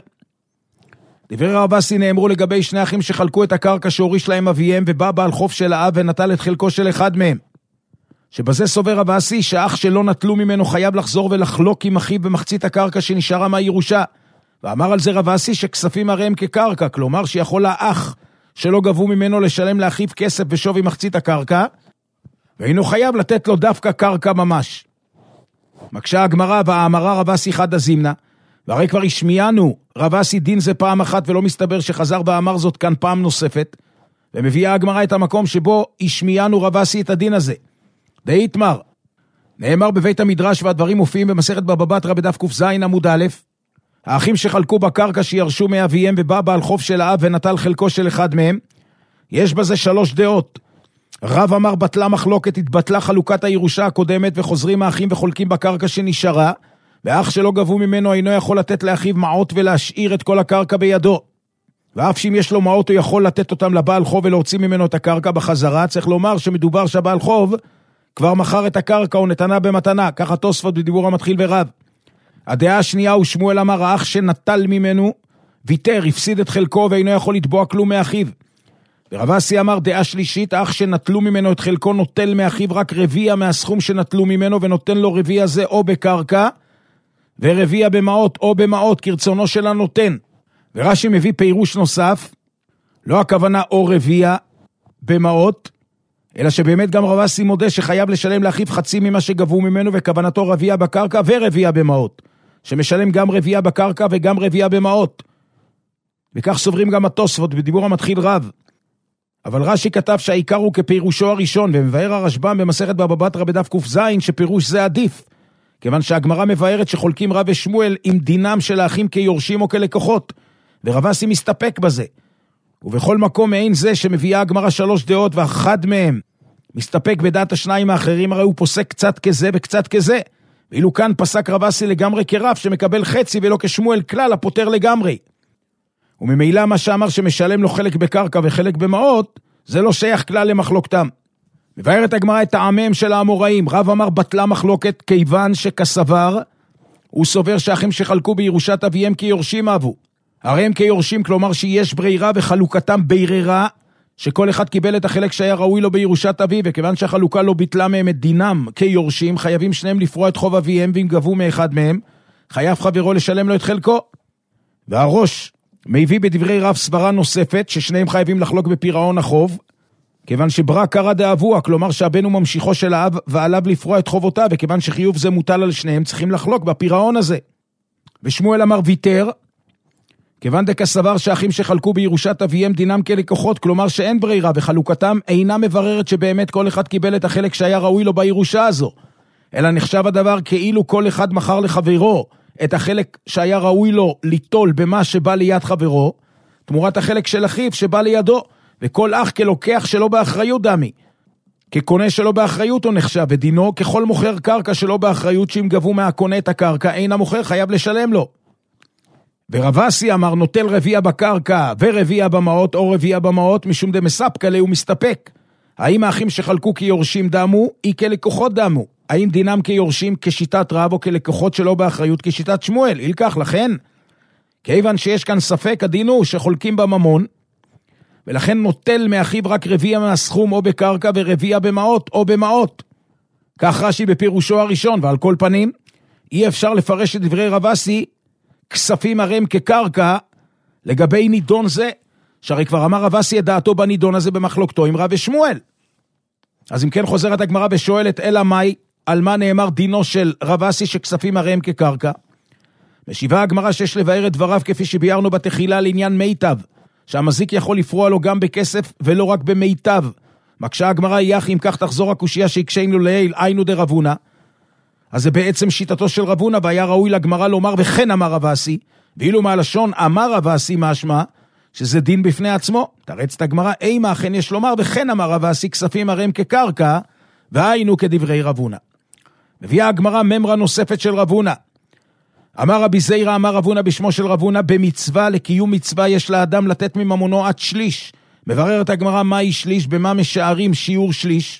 דברי רב אסי נאמרו לגבי שני אחים שחלקו את הקרקע שהוריש להם אביהם, ובא בעל חוב של האב ונטל את חלקו של אחד מהם. שבזה סובר רב אסי שאח שלא נטלו ממנו חייב לחזור ולחלוק עם אחיו במחצית הקרקע שנשארה מהירושה. ואמר על זה רב אסי שכספים הרי הם כקרקע, כלומר שיכול האח שלא גבו ממנו לשלם לאחיו כסף בשווי מחצית הקרקע, ואינו חייב לתת לו דווקא קרקע ממש. מקשה הגמרא והאמרה רב אסי חד הזימנה, והרי כבר השמיענו רב אסי דין זה פעם אחת ולא מסתבר שחזר ואמר זאת כאן פעם נוספת, ומביאה הגמרא את המקום שבו השמיענו רב אסי את הדין הזה. דאיתמר, נאמר בבית המדרש והדברים מופיעים במסכת בבא בתרא בדף ק"ז עמוד א', האחים שחלקו בקרקע שירשו מאביהם ובא בעל חוב של האב ונטל חלקו של אחד מהם, יש בזה 3 דעות. רב אמר בטלה מחלוקת, התבטלה חלוקת הירושה הקודמת וחוזרים האחים וחולקים בקרקע שנשארה, ואח שלא גבו ממנו אינו יכול לתת לאחיו מעות ולהשאיר את כל הקרקע בידו. ואף שאם יש לו מעות הוא יכול לתת אותם לבעל חוב ולהוציא ממנו את הקרקע בחזרה, צריך לומר שמדובר שהבעל חוב כבר מכר את הקרקע או נתנה במתנה, ככה תוספות בדיבור המתחיל ורב. הדעה השנייה הוא שמואל אמר, האח שנטל ממנו ויתר, הפסיד את חלקו ואינו יכול לתבוע כלום מאחיו. ורב אסי אמר, דעה שלישית, האח שנטלו ממנו את חלקו נוטל מאחיו רק רביע מהסכום שנטלו ממנו, ונותן לו רביע זה או בקרקע, ורביע במעות או במעות, כרצונו של הנותן. ורש"י מביא פירוש נוסף, לא הכוונה או רביע במעות, אלא שבאמת גם רב אסי מודה שחייב לשלם לאחיו חצי ממה שגבו ממנו, וכוונתו רביע בקרקע ורביע במעות, שמשלם גם רביע בקרקע וגם רביע במעות. וכך סוברים גם התוספות בדיבור המתחיל רב. אבל רש"י כתב שהעיקר הוא כפירושו הראשון, ומבאר הרשב"ם במסכת בבא בתרא בדף ק"ז שפירוש זה עדיף, כיוון שהגמרא מבארת שחולקים רב ושמואל עם דינם של האחים כיורשים או כלקוחות, ורב אסי מסתפק בזה. ובכל מקום מעין זה שמביאה הגמרא 3 דעות, ואחד מהם מסתפק בדעת השניים האחרים, הרי הוא פוסק קצת כזה וקצת כזה. ואילו כאן פסק רב אסי לגמרי כרב שמקבל חצי ולא כשמואל כלל הפותר לגמרי. וממילא מה שאמר שמשלם לו חלק בקרקע וחלק במעות, זה לא שייך כלל למחלוקתם. מבארת הגמרא את טעמיהם של האמוראים. רב אמר בטלה מחלוקת כיוון שכסבר, הוא סובר שאחים שחלקו בירושת אביהם כיורשים אבו. הרי הם כיורשים, כלומר שיש ברירה וחלוקתם ביררה, שכל אחד קיבל את החלק שהיה ראוי לו בירושת אביו, וכיוון שהחלוקה לא ביטלה מהם את דינם כיורשים, חייבים שניהם לפרוע את חוב אביהם, ואם גבו מאחד מהם, חייב חברו לשלם לו את חלקו. והראש מביא בדברי רב סברה נוספת, ששניהם חייבים לחלוק בפירעון החוב, כיוון שברא קרא דאבוה, כלומר שהבן הוא ממשיכו של האב, ועליו לפרוע את חובותיו, וכיוון שחיוב זה מוטל על שניהם, צריכים לחלוק בפירעון הזה. ושמואל אמר ויתר, כיוון דקסבר שהאחים שחלקו בירושת אביהם דינם כלקוחות, כלומר שאין ברירה, וחלוקתם אינה מבררת שבאמת כל אחד קיבל את החלק שהיה ראוי לו בירושה הזו, אלא נחשב הדבר כאילו כל אחד מכר לחברו את החלק שהיה ראוי לו ליטול במה שבא ליד חברו, תמורת החלק של אחיו שבא לידו, וכל אח כלוקח שלא באחריות דמי, כקונה שלא באחריות הוא נחשב, ודינו ככל מוכר קרקע שלא באחריות, שאם גבו מהקונה את הקרקע, אין המוכר חייב לשלם לו. ורב אסי אמר נוטל רביע בקרקע ורביע במעות או רביע במעות, משום דמספקא ליה הוא מסתפק. האם האחים שחלקו כיורשים דמו, היא כלקוחות דמו? האם דינם כיורשים כשיטת רב או כלקוחות שלא באחריות כשיטת שמואל? ילקח לכן, כיוון שיש כאן ספק, הדין הוא שחולקים בממון, ולכן נוטל מאחיו רק רביע מהסכום או בקרקע ורביע במעות או במעות. כך רש"י בפירושו הראשון. ועל כל פנים, אי אפשר לפרש את דברי רב אסי כספים הרם כקרקע לגבי נידון זה, שהרי כבר אמר רב אסי את דעתו בנידון הזה במחלוקתו עם רב ושמואל. אז אם כן חוזרת הגמרא ושואלת, אלא מאי, על מה נאמר דינו של רב אסי שכספים הרם כקרקע? משיבה הגמרא שיש לבאר את דבריו כפי שביארנו בתחילה לעניין מיטב, שהמזיק יכול לפרוע לו גם בכסף ולא רק במיטב. מקשה הגמרא, יח אם כך תחזור הקושיה שהקשיינו לעיל, היינו דרבונה. אז זה בעצם שיטתו של רבונה, והיה ראוי לגמרא לומר וכן אמר רב אסי, ואילו מהלשון אמר רב אסי משמע שזה דין בפני עצמו. תרץ את הגמרא, אימה אכן יש לומר וכן אמר רב אסי כספים הרם כקרקע, והיינו כדברי רבונה. מביאה הגמרא ממרה נוספת של רבונה. אמר רבי זיירא אמר רבונה בשמו של רבונה, במצווה לקיום מצווה יש לאדם לתת מממונו עד שליש. מבררת הגמרא מהי שליש, במה משערים שיעור שליש?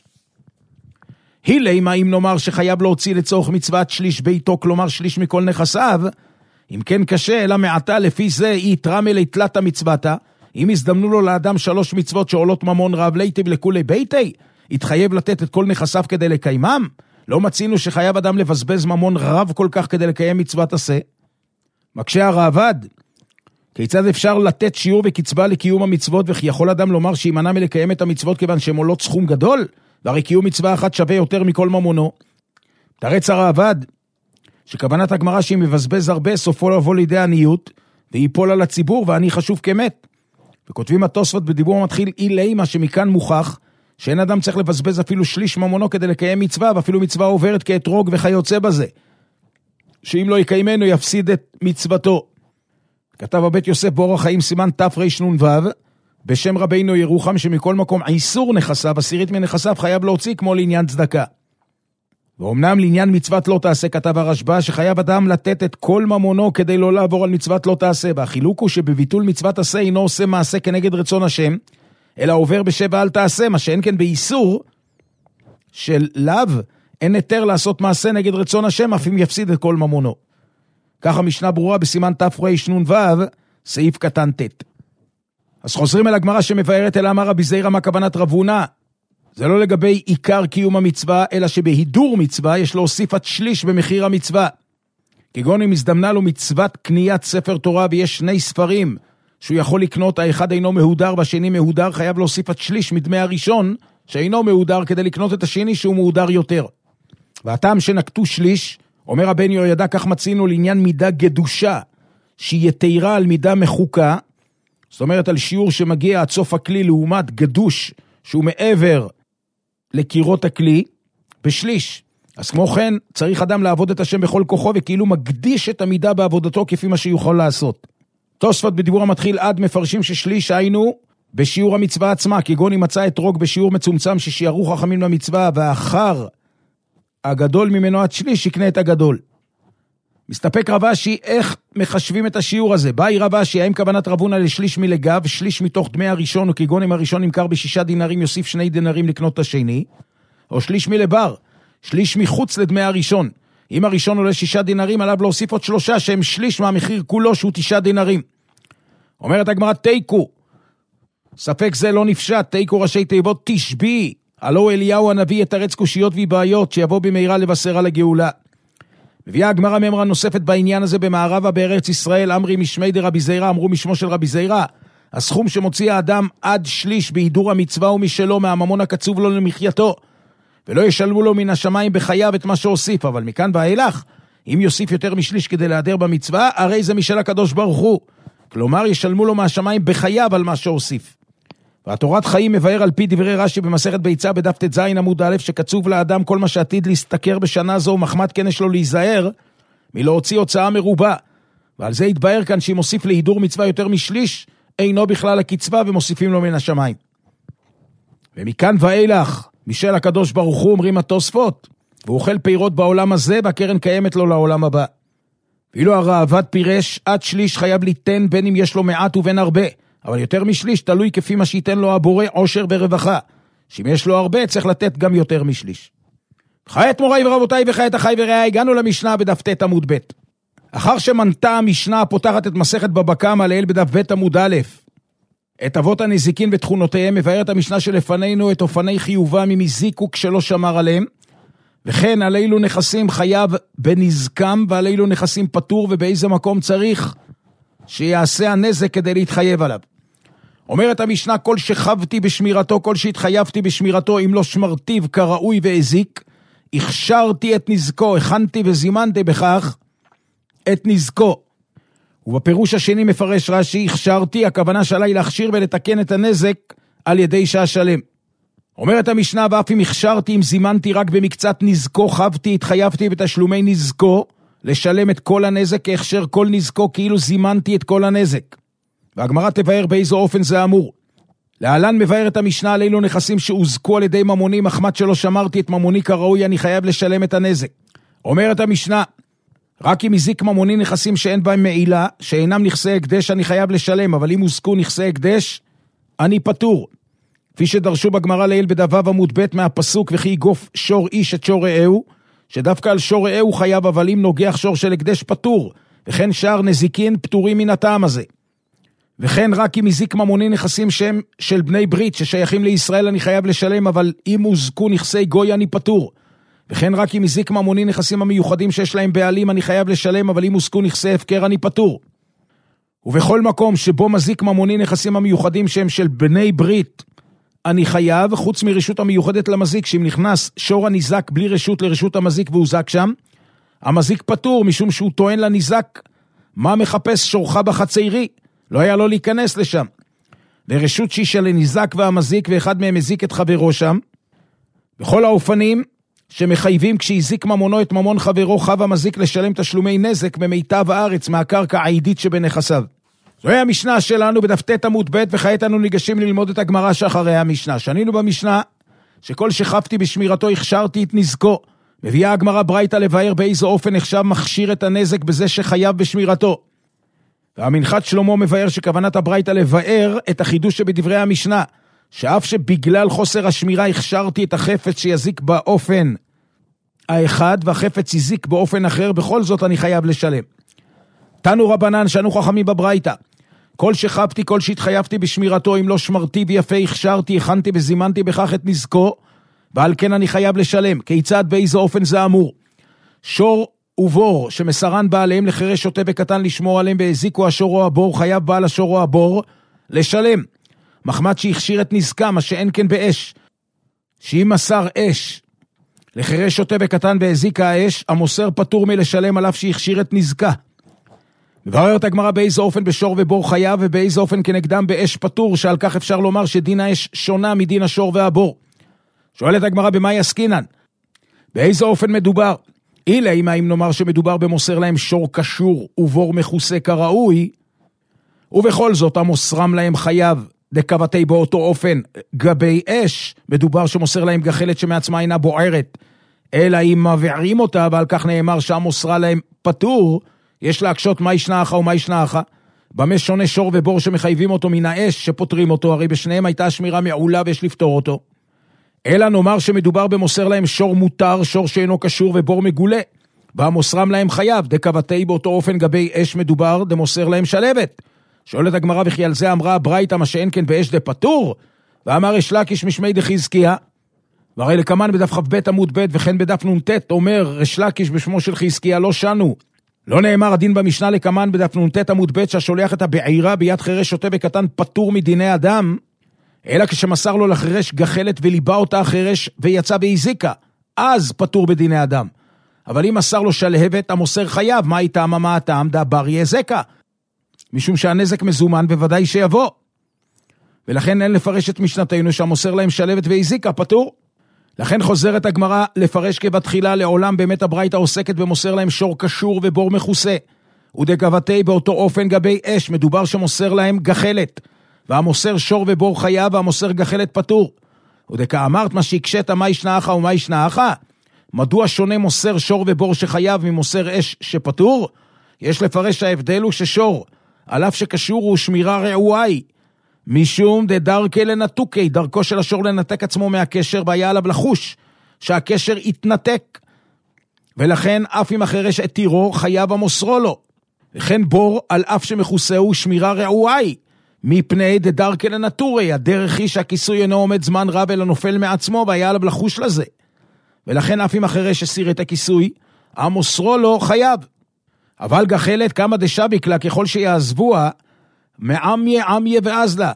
הילי, מה אם נאמר שחייב להוציא לצורך מצוות שליש ביתו, כלומר שליש מכל נכסיו, אם כן קשה, אלא מעתה לפי זה יתרם אלי תלת המצוותה, אם הזדמנו לו לאדם 3 מצוות שעולות ממון רב, ליטיב לכולי ביתי, יתחייב לתת את כל נכסיו כדי לקיימם? לא מצינו שחייב אדם לבזבז ממון רב כל כך כדי לקיים מצוות עשה? מקשה הרעב"ד, כיצד אפשר לתת שיעור וקצבה לקיום המצוות, וכי יכול אדם לומר שימנע מלקיים את המצוות כיוון שהן עולות סכום גדול? והרי קיום מצווה אחת שווה יותר מכל ממונו. תרץ הרעב"ד, שכוונת הגמרא שהיא מבזבז הרבה, סופו לבוא לידי עניות, ויפול על הציבור, ואני חשוב כמת. וכותבים התוספות בדיבור המתחיל, אילי, מה שמכאן מוכח, שאין אדם צריך לבזבז אפילו שליש ממונו כדי לקיים מצווה, ואפילו מצווה עוברת כאתרוג וכיוצא בזה. שאם לא יקיימנו יפסיד את מצוותו. כתב הבית יוסף באורח חיים סימן תרנ"ו, בשם רבינו ירוחם, שמכל מקום איסור נכסיו, 10 מנכסיו חייב להוציא כמו לעניין צדקה. ואומנם לעניין מצוות לא תעשה, כתב הרשב"א, שחייב אדם לתת את כל ממונו כדי לא לעבור על מצוות לא תעשה. והחילוק הוא שבביטול מצוות עשה אינו עושה מעשה כנגד רצון השם, אלא עובר בשבע אל תעשה, מה שאין כן באיסור של לאו, אין היתר לעשות מעשה נגד רצון השם, אף אם יפסיד את כל ממונו. כך המשנה ברורה בסימן תרנ"ו, סעיף קטן ט'. אז חוזרים אל הגמרא שמבארת, אלא אמר רבי זיירא מה כוונת רבונה. זה לא לגבי עיקר קיום המצווה, אלא שבהידור מצווה יש להוסיף עד שליש במחיר המצווה. כגון אם הזדמנה לו מצוות קניית ספר תורה ויש 2 ספרים שהוא יכול לקנות, האחד אינו מהודר והשני מהודר, חייב להוסיף עד שליש מדמי הראשון שאינו מהודר כדי לקנות את השני שהוא מהודר יותר. והטעם שנקטו שליש, אומר הבן יהוידע, כך מצינו לעניין מידה גדושה, שהיא יתירה על מידה מחוקה, זאת אומרת על שיעור שמגיע עד סוף הכלי לעומת גדוש שהוא מעבר לקירות הכלי, בשליש. אז כמו כן, צריך אדם לעבוד את השם בכל כוחו, וכאילו מקדיש את המידה בעבודתו כפי מה שיוכל לעשות. תוספות בדיבור המתחיל עד מפרשים ששליש היינו בשיעור המצווה עצמה, כגון אם מצא אתרוג בשיעור מצומצם ששיערו חכמים למצווה, ואחר הגדול ממנו עד שליש יקנה את הגדול. מסתפק רבשי איך מחשבים את השיעור הזה. באי רבשי, האם כוונת רבונה לשליש מלגב, שליש מתוך דמי הראשון, וכגון אם הראשון נמכר ב6 דינרים יוסיף 2 דינרים לקנות את השני, או שליש מלבר, שליש מחוץ לדמי הראשון. אם הראשון עולה 6 דינרים, עליו להוסיף עוד 3 שהם שליש מהמחיר כולו שהוא 9 דינרים. אומרת הגמרא תיקו, ספק זה לא נפשט, תיקו ראשי תיבות תשבי, הלא אליהו הנביא יתרץ קושיות ובעיות שיבוא במהרה לבשר על הגאולה. מביאה הגמרא ממרה נוספת בעניין הזה במערבה בארץ ישראל, אמרי משמי דרבי זיירא, אמרו משמו של רבי זיירא, הסכום שמוציא האדם עד שליש בהידור המצווה ומשלו מהממון הקצוב לו למחייתו, ולא ישלמו לו מן השמיים בחייו את מה שהוסיף, אבל מכאן ואילך, אם יוסיף יותר משליש כדי להיעדר במצווה, הרי זה משל הקדוש ברוך הוא, כלומר ישלמו לו מהשמיים בחייו על מה שהוסיף. והתורת חיים מבאר על פי דברי רש"י במסכת ביצה בדף ט"ז עמוד א' שקצוב לאדם כל מה שעתיד להסתכר בשנה זו ומחמת כן יש לו להיזהר מלהוציא הוצאה מרובה, ועל זה יתבאר כאן שאם מוסיף להידור מצווה יותר משליש אינו בכלל הקצבה ומוסיפים לו מן השמיים. ומכאן ואילך משל הקדוש ברוך הוא אומרים התוספות, והוא אוכל פירות בעולם הזה והקרן קיימת לו לעולם הבא. ואילו הרעב"ד פירש עד שליש חייב ליתן בין אם יש לו מעט ובין הרבה, אבל יותר משליש תלוי כפי מה שייתן לו הבורא עושר ורווחה, שאם יש לו הרבה צריך לתת גם יותר משליש. חיית מוריי ורבותיי וחיית אחי ורעי, הגענו למשנה בדף ט' עמוד ב'. אחר שמנתה המשנה הפותחת את מסכת בבא קמא לעיל בדף ב' עמוד א', את אבות הנזיקין ותכונותיהם, מבארת המשנה שלפנינו את אופני חיובה ממזיקו כשלא שמר עליהם, וכן על אילו נכסים חייב בנזקם ועל אילו נכסים פטור ובאיזה מקום צריך שיעשה הנזק כדי להתחייב עליו. אומרת המשנה, כל שחבתי בשמירתו, כל שהתחייבתי בשמירתו, אם לא שמרתיו כראוי והזיק, הכשרתי את נזקו, הכנתי וזימנתי בכך את נזקו. ובפירוש השני מפרש רש"י, הכשרתי, הכוונה שעליי להכשיר ולתקן את הנזק על ידי שעה שלם. אומרת המשנה, ואף אם הכשרתי, אם זימנתי רק במקצת נזקו, חבתי, התחייבתי בתשלומי נזקו, לשלם את כל הנזק כהכשר כל נזקו, כאילו זימנתי את כל הנזק. והגמרא תבאר באיזו אופן זה אמור. להלן מבאר את המשנה על אילו נכסים שהוזקו על ידי ממוני, מחמת שלא שמרתי את ממוני כראוי, אני חייב לשלם את הנזק. אומרת המשנה, רק אם הזיק ממוני נכסים שאין בהם מעילה, שאינם נכסי הקדש, אני חייב לשלם, אבל אם הוזקו נכסי הקדש, אני פטור. כפי שדרשו בגמרא לעיל בדף עמוד ב' מהפסוק, וכי יגוף שור איש את שור רעהו, שדווקא על שור רעהו חייב, אבל אם נוגח שור של הקדש פטור, וכן שאר נזיקין פטורים מן הטעם הזה. וכן רק אם הזיק ממוני נכסים שהם של בני ברית ששייכים לישראל אני חייב לשלם, אבל אם הוזקו נכסי גוי אני פטור. וכן רק אם הזיק ממוני נכסים המיוחדים שיש להם בעלים אני חייב לשלם, אבל אם הוזקו נכסי הפקר אני פטור. ובכל מקום שבו מזיק ממוני נכסים המיוחדים שהם של בני ברית אני חייב, חוץ מרשות המיוחדת למזיק, שאם נכנס שור הניזק בלי רשות לרשות המזיק והוזק שם, המזיק פטור משום שהוא טוען לניזק, מה מחפש שורך בחציירי? לא היה לו להיכנס לשם. ורשות שהיא של הניזק והמזיק, ואחד מהם הזיק את חברו שם, בכל האופנים שמחייבים כשהזיק ממונו את ממון חברו, חב המזיק לשלם תשלומי נזק במיטב הארץ מהקרקע העידית שבנכסיו. זוהי המשנה שלנו בדף ט' עמוד ב', וכעת אנו ניגשים ללמוד את הגמרא שאחרי המשנה. שנינו במשנה שכל שחבתי בשמירתו הכשרתי את נזקו. מביאה הגמרא ברייתא לבאר באיזו אופן נחשב מכשיר את הנזק בזה שחייב בשמירתו. והמנחת שלמה מבאר שכוונת הברייתא לבאר את החידוש שבדברי המשנה, שאף שבגלל חוסר השמירה הכשרתי את החפץ שיזיק באופן האחד והחפץ יזיק באופן אחר, בכל זאת אני חייב לשלם. תנו רבנן שאנו חכמים בברייתא, כל שחבתי, כל שהתחייבתי בשמירתו, אם לא שמרתי ויפה הכשרתי, הכנתי וזימנתי בכך את נזקו, ועל כן אני חייב לשלם. כיצד באיזה אופן זה אמור? שור ובור שמסרן בעליהם לחרש שוטה וקטן לשמור עליהם, והזיקו השור או הבור, חייב בעל השור או הבור לשלם. מחמת שהכשיר את נזקם, מה שאין כן באש, שאם מסר אש לחרש שוטה וקטן והזיקה האש, המוסר פטור מלשלם עליו שהכשיר את נזקה. מבארת הגמרא באיזה אופן בשור ובור חייב, ובאיזה אופן כנגדם באש פטור, שעל כך אפשר לומר שדין האש שונה מדין השור והבור. שואלת הגמרא במה יסקינן? באיזה אופן מדובר? אילא אם נאמר שמדובר במוסר להם שור קשור ובור מכוסה כראוי, ובכל זאת המוסרם להם חייב דקבתי באותו אופן גבי אש, מדובר שמוסר להם גחלת שמעצמה אינה בוערת, אלא אם מבערים אותה, ועל כך נאמר שהמוסרה להם פטור, יש להקשות מה ישנאך ומה ישנאך. במה שונה שור ובור שמחייבים אותו מן האש שפותרים אותו, הרי בשניהם הייתה שמירה מעולה ויש לפתור אותו. אלא נאמר שמדובר במוסר להם שור מותר, שור שאינו קשור ובור מגולה, והמוסרם להם חייב דקבתי באותו אופן גבי אש, מדובר דמוסר להם שלבת. שואלת הגמרא, וכי על זה אמרה הברייתא מה שאין כן באש דפטור? ואמר יש לקיש משמי דחזקיה. והרי לקמן בדף כ"ב עמוד ב' וכן בדף נ"ט אומר יש לקיש בשמו של חזקיה לא שנו. לא נאמר הדין במשנה לקמן בדף נ"ט עמוד ב' שהשולח את הבעירה ביד חירש שוטה וקטן פטור מדיני אדם, אלא כשמסר לו לחירש גחלת וליבה אותה החירש ויצא והזיקה, אז פטור בדיני אדם. אבל אם מסר לו שלהבת המוסר חייב, מה איתם מה הטעם דאבר יזקה? משום שהנזק מזומן בוודאי שיבוא. ולכן אין לפרש את משנתנו שהמוסר להם שלהבת והזיקה פטור. לכן חוזרת הגמרא לפרש כבתחילה לעולם, באמת הברייתא עוסקת במוסר להם שור קשור ובור מכוסה, ודגבתי באותו אופן גבי אש, מדובר שמוסר להם גחלת, והמוסר שור ובור חייב, והמוסר גחלת פטור. ודכאמרת מה שהקשת מה ישנאך ומה ישנאך, מדוע שונה מוסר שור ובור שחייב ממוסר אש שפטור? יש לפרש ההבדל הוא ששור, על אף שקשור הוא שמירה רעועי, משום דדרכי לנתוקי, דרכו של השור לנתק עצמו מהקשר, והיה עליו לחוש שהקשר יתנתק, ולכן אף אם החירש התירו חייב המוסרו לו. לכן בור על אף שמכוסהו שמירה רעועי, מפני דדרכי לנטורי, הדרך היא שהכיסוי אינו עומד זמן רב אלא נופל מעצמו, והיה עליו לחוש לזה. ולכן אף אם החירש הסיר את הכיסוי, המוסרו לו חייב. אבל גחלת כמה דשביק לה, ככל שיעזבוה, מעמיה ואזלה.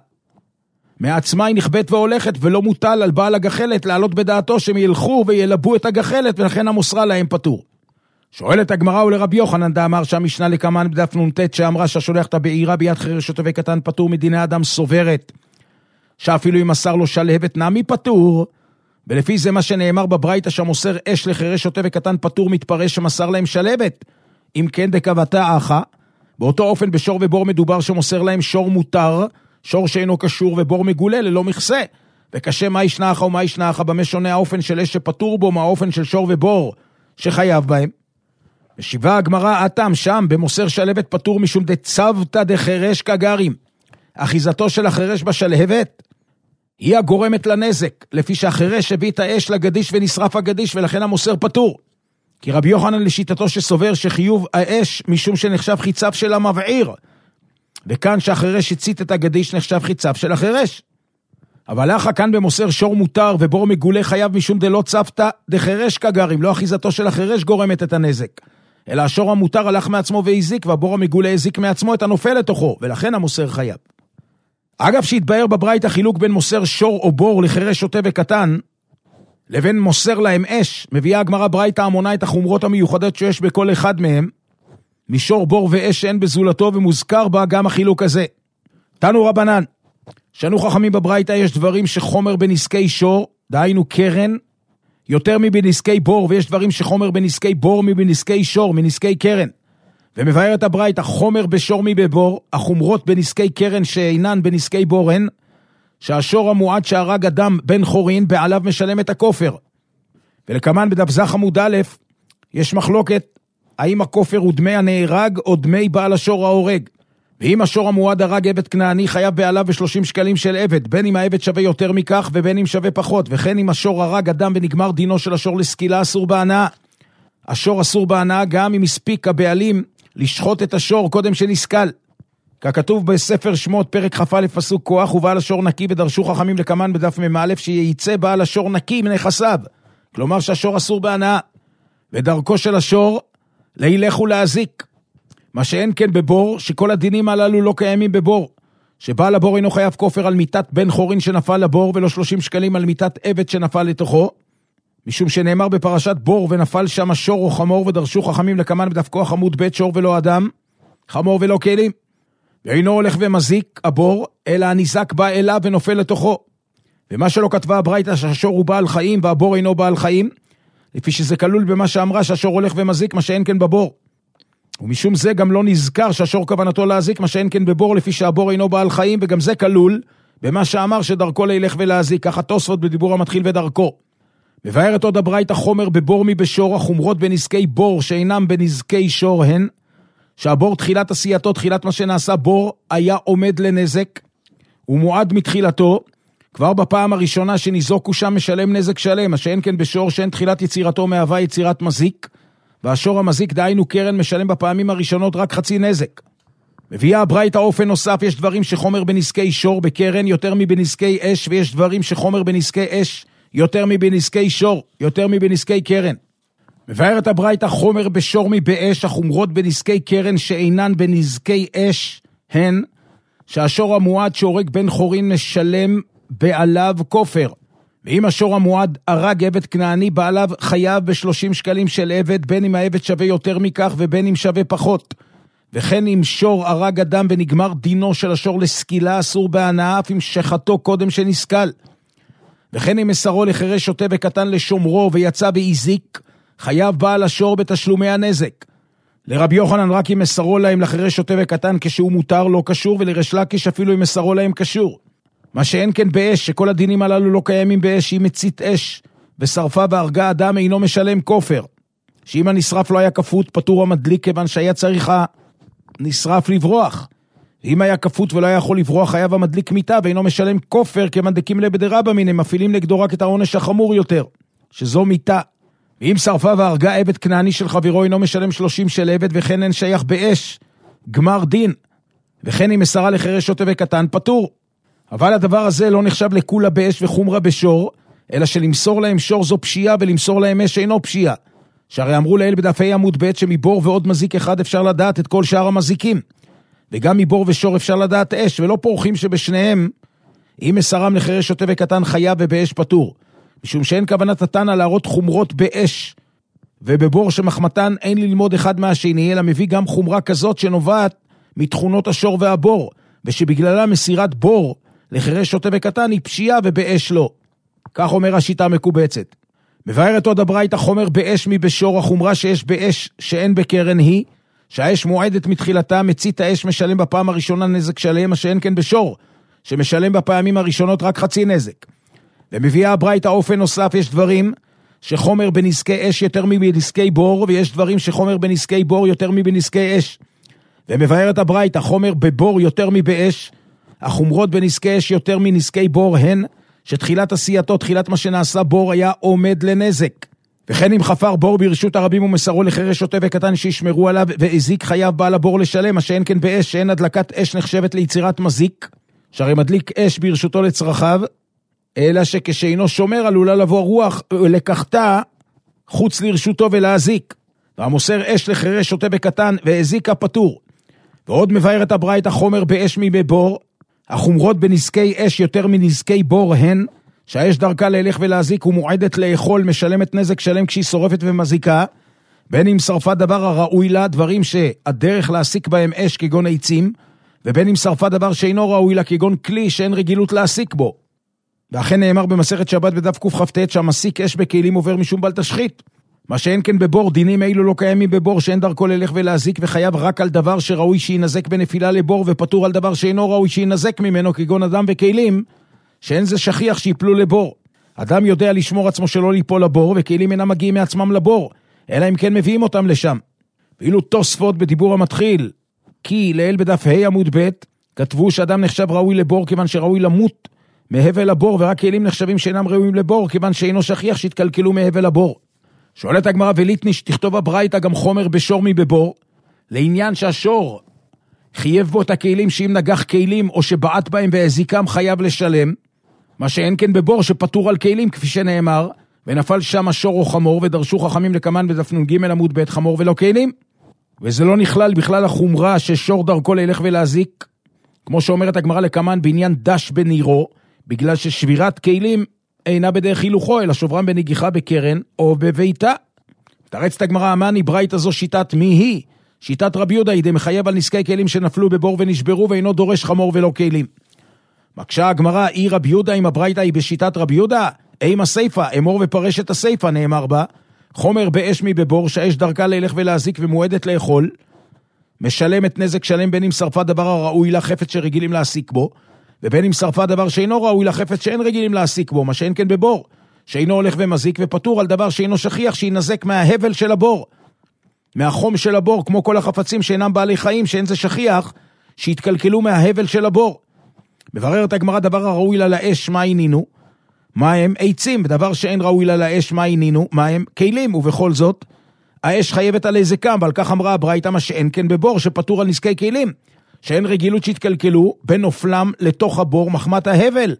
מעצמה היא נכבאת והולכת, ולא מוטל על בעל הגחלת לעלות בדעתו שהם ילכו וילבו את הגחלת, ולכן המוסרה להם פטור. שואלת הגמרא ולרבי יוחנן דאמר שהמשנה לקמן בדף נ"ט שאמרה שהשולח את הבעירה ביד חירש שוטה וקטן פטור מדיני אדם סוברת, שאפילו אם מסר לו שלהבת נמי פטור, ולפי זה מה שנאמר בברייתא שהמוסר אש לחירש שוטה וקטן פטור מתפרש שמסר להם שלהבת. אם כן דקבתה אחא, באותו אופן בשור ובור מדובר שמוסר להם שור מותר, שור שאינו קשור ובור מגולה ללא מכסה. וקשה מה ישנאך ומה ישנאך, במה שונה האופן של אש שפטור בו מהאופן של שור ובור שחייב בהם. ושיבה הגמרא אתם שם במוסר שלהבת פטור משום דצוותא דחירש כגרים. אחיזתו של החירש בשלהבת היא הגורמת לנזק, לפי שהחירש הביא את האש לגדיש ונשרף הגדיש, ולכן המוסר פטור. כי רבי יוחנן לשיטתו שסובר שחיוב האש משום שנחשב חיצב של המבעיר, וכאן שהחירש הצית את הגדיש נחשב חיצב של החירש. אבל לאחר כאן במוסר שור מותר ובור מגולה חייב משום דלא צוותא דחירש כגרים, לא אחיזתו של החירש גורמת את הנזק, אלא השור המותר הלך מעצמו והזיק, והבור המגולה הזיק מעצמו את הנופל לתוכו, ולכן המוסר חייב. אגב שהתבהר בברייתא חילוק בין מוסר שור או בור לחירש שוטה וקטן, לבין מוסר להם אש, מביאה הגמרא ברייתא המונה את החומרות המיוחדות שיש בכל אחד מהם, משור בור ואש שאין בזולתו, ומוזכר בה גם החילוק הזה. תנו רבנן, שנו חכמים בברייתא יש דברים שחומר בנזקי שור, דהיינו קרן, יותר מבנזקי בור, ויש דברים שחומר בנזקי בור מבנזקי שור, מנזקי קרן. ומבאר את הברייתא חומר בשור מבבור, החומרות בנזקי קרן שאינן בנזקי בור הן, שהשור המועד שהרג אדם בן חורין בעליו משלם את הכופר. ולכמן בדף זך עמוד א' יש מחלוקת האם הכופר הוא דמי הנהרג או דמי בעל השור ההורג. ואם השור המועד הרג עבד כנעני חייב בעליו ב30 שקלים של עבד, בין אם העבד שווה יותר מכך ובין אם שווה פחות, וכן אם השור הרג אדם ונגמר דינו של השור לסקילה אסור בהנאה. השור אסור בהנאה גם אם הספיק הבעלים לשחוט את השור קודם שנסקל. ככתוב בספר שמות פרק כ"א פסוק כוח, ובעל השור נקי, ודרשו חכמים לקמן בדף מ"א שייצא בעל השור נקי מנכסיו, כלומר שהשור אסור בהנאה, ודרכו של השור להילך ולהזיק, מה שאין כן בבור, שכל הדינים הללו לא קיימים בבור, שבעל הבור אינו חייב כופר על מיטת בן חורין שנפל לבור, ולא 30 שקלים על מיטת עבד שנפל לתוכו, משום שנאמר בפרשת בור ונפל שם שור או חמור, ודרשו חכמים לקמן בדף כוח עמוד ב' שור ולא אדם, חמור ולא כלים, ואינו הולך ומזיק הבור, אלא הניזק בא אליו ונופל לתוכו. ומה שלא כתבה הברייתא שהשור הוא בעל חיים והבור אינו בעל חיים, לפי שזה כלול במה שאמרה שהשור הולך ומזיק, מה שאין כן בבור. ומשום זה גם לא נזכר שהשור כוונתו להזיק, מה שאין כן בבור, לפי שהבור אינו בעל חיים, וגם זה כלול במה שאמר שדרכו לילך ולהזיק, ככה תוספות בדיבור המתחיל ודרכו. מבארת עוד הברייתא חומר בבור מבשור, החומרות בנזקי בור שאינם בנזקי שור הן, שהבור תחילת עשייתו, תחילת מה שנעשה בור, היה עומד לנזק, ומועד מתחילתו, כבר בפעם הראשונה שניזוקו שם משלם נזק שלם, מה שאין כן בשור שאין תחילת יצירתו מהווה יצירת מזיק, והשור המזיק דהיינו קרן משלם בפעמים הראשונות רק חצי נזק. מביאה הברייתא אופן נוסף, יש דברים שחומר בנזקי שור בקרן יותר מבנזקי אש, ויש דברים שחומר בנזקי אש יותר מבנזקי שור, יותר מבנזקי קרן. מבארת הברייתא חומר בשור מבאש, החומרות בנזקי קרן שאינן בנזקי אש הן, שהשור המועד שהורג בן חורין משלם בעליו כופר. ואם השור המועד הרג עבד כנעני, בעליו חייב ב30 שקלים של עבד, בין אם העבד שווה יותר מכך ובין אם שווה פחות. וכן אם שור הרג אדם ונגמר דינו של השור לסקילה, אסור בהנאה אף אם שחטו קודם שנסקל. וכן אם מסרו לחירש שוטה וקטן לשומרו ויצא והזיק, חייב בעל השור בתשלומי הנזק. לרבי יוחנן רק אם מסרו להם לחירש שוטה וקטן כשהוא מותר לא קשור, ולריש לקיש אפילו אם מסרו להם קשור. מה שאין כן באש, שכל הדינים הללו לא קיימים באש, אם מצית אש ושרפה והרגה אדם אינו משלם כופר. שאם הנשרף לא היה כפות, פטור המדליק, כיוון שהיה צריך נשרף לברוח. ואם היה כפות ולא היה יכול לברוח, חייב המדליק מיתה ואינו משלם כופר, כיוון דקים לבדרבא מיניה, מפעילים נגדו רק את העונש החמור יותר, שזו מיתה. ואם שרפה והרגה עבד כנעני של חברו, אינו משלם 30 של עבד, וכן אין שייך באש, גמר דין. וכן אם מסרה לחירש שוטה וקטן, פטור. אבל הדבר הזה לא נחשב לכולה באש וחומרה בשור, אלא שלמסור להם שור זו פשיעה, ולמסור להם אש אינו פשיעה. שהרי אמרו לאל בדפי עמוד ב' שמבור ועוד מזיק אחד אפשר לדעת את כל שאר המזיקים. וגם מבור ושור אפשר לדעת אש, ולא פורחים שבשניהם, אם מסרם לחירש שוטה וקטן חייב ובאש פטור. משום שאין כוונת התנא להראות חומרות באש, ובבור שמחמתן אין ללמוד אחד מהשני, אלא מביא גם חומרה כזאת שנובעת מתכונות השור והבור, ושבגללה מסירת בור לחירש שוטה וקטן היא פשיעה ובאש לא. כך אומר השיטה המקובצת. מבארת עוד הברייתא חומר באש מבשור, החומרה שיש באש שאין בקרן היא, שהאש מועדת מתחילתה, מצית האש משלם בפעם הראשונה נזק שלם, מה שאין כן בשור, שמשלם בפעמים הראשונות רק חצי נזק. ומביאה הברייתא אופן נוסף, יש דברים שחומר בנזקי אש יותר מבנזקי בור, ויש דברים שחומר בנזקי בור יותר מבנזקי אש. ומבארת הברייתא חומר בבור יותר מבאש, החומרות בנזקי אש יותר מנזקי בור הן, שתחילת עשייתו, תחילת מה שנעשה בור היה עומד לנזק. וכן אם חפר בור ברשות הרבים ומסרו לחירש שוטה וקטן שישמרו עליו, והזיק חייב בעל הבור לשלם, מה שאין כן באש, שאין הדלקת אש נחשבת ליצירת מזיק, שהרי מדליק אש ברשותו לצרכיו, אלא שכשאינו שומר עלולה לבוא רוח לקחתה חוץ לרשותו ולהזיק. והמוסר אש לחירש שוטה וקטן והזיקה פטור. ועוד מבארת הברייתא חומר באש מבבור, החומרות בנזקי אש יותר מנזקי בור הן, שהאש דרכה ללך ולהזיק ומועדת לאכול, משלמת נזק שלם כשהיא שורפת ומזיקה, בין אם שרפה דבר הראוי לה, דברים שהדרך להסיק בהם אש כגון עצים, ובין אם שרפה דבר שאינו ראוי לה כגון כלי שאין רגילות להסיק בו. ואכן נאמר במסכת שבת בדף קכ"ט שהמסיק אש בכלים עובר משום בל תשחית. מה שאין כן בבור, דינים אילו לא קיימים בבור שאין דרכו ללך ולהזיק, וחייב רק על דבר שראוי שינזק בנפילה לבור, ופטור על דבר שאינו ראוי שינזק ממנו כגון אדם וכלים, שאין זה שכיח שיפלו לבור. אדם יודע לשמור עצמו שלא ליפול לבור, וכלים אינם מגיעים מעצמם לבור, אלא אם כן מביאים אותם לשם. ואילו תוספות בדיבור המתחיל, כי לאל בדף ה' עמוד ב', כתבו שאדם נחשב ראוי לבור כיוון שראוי למות מהבל הבור, ורק כלים נחשבים שאינם ראויים לבור כיוון שאינו שכיח שהתקלקלו מהבל הבור. שואלת הגמרא וליטניש, תכתוב הברייתא גם חומר בשור מבבור, לעניין שהשור חייב בו את הכלים שאם נגח כלים או שבעט בהם והזיקם חייב לשלם, מה שאין כן בבור שפטור על כלים כפי שנאמר, ונפל שם השור או חמור, ודרשו חכמים לקמן בדף נ"ג עמוד ב' חמור ולא כלים. וזה לא נכלל בכלל החומרה ששור דרכו ללך ולהזיק, כמו שאומרת הגמרא לקמן בעניין דש בנירו, בגלל ששבירת כלים אינה בדרך הילוכו, אלא שוברם בנגיחה בקרן או בביתה. תרצת הגמרא, אמני ברייתא זו שיטת מי היא? שיטת רבי יהודה, היא מחייב על נזקי כלים שנפלו בבור ונשברו, ואינו דורש חמור ולא כלים. מקשה הגמרא, היא רבי יהודה, אם הברייתא היא בשיטת רבי יהודה, עם הסייפה, אמור ופרש את הסייפה, נאמר בה, חומר באש מבבור, שהאש דרכה ללך ולהזיק ומועדת לאכול, משלמת נזק שלם בין אם שרפה דבר הראוי לחפץ שרגילים להסיק בו, ובין אם שרפה דבר שאינו ראוי לחפץ שאין רגילים להסיק בו, מה שאין כן בבור, שאינו הולך ומזיק ופטור על דבר שאינו שכיח, שינזק מההבל של הבור, מהחום של הבור, כמו כל החפצים שאינם בעלי חיים, שאין זה שכיח, שהתקלקלו מההבל של הבור. מבררת הגמרא, דבר הראוי לה לאש, מה עינינו? מה הם? עצים. ודבר שאין ראוי לה לאש, מה עינינו? מה הם? כלים. ובכל זאת, האש חייבת על הזיקם, ועל כך אמרה הברייתא, מה שאין כן בבור, שפטור על נזקי כלים, שאין רגילות שהתקלקלו בנופלם לתוך הבור מחמת ההבל.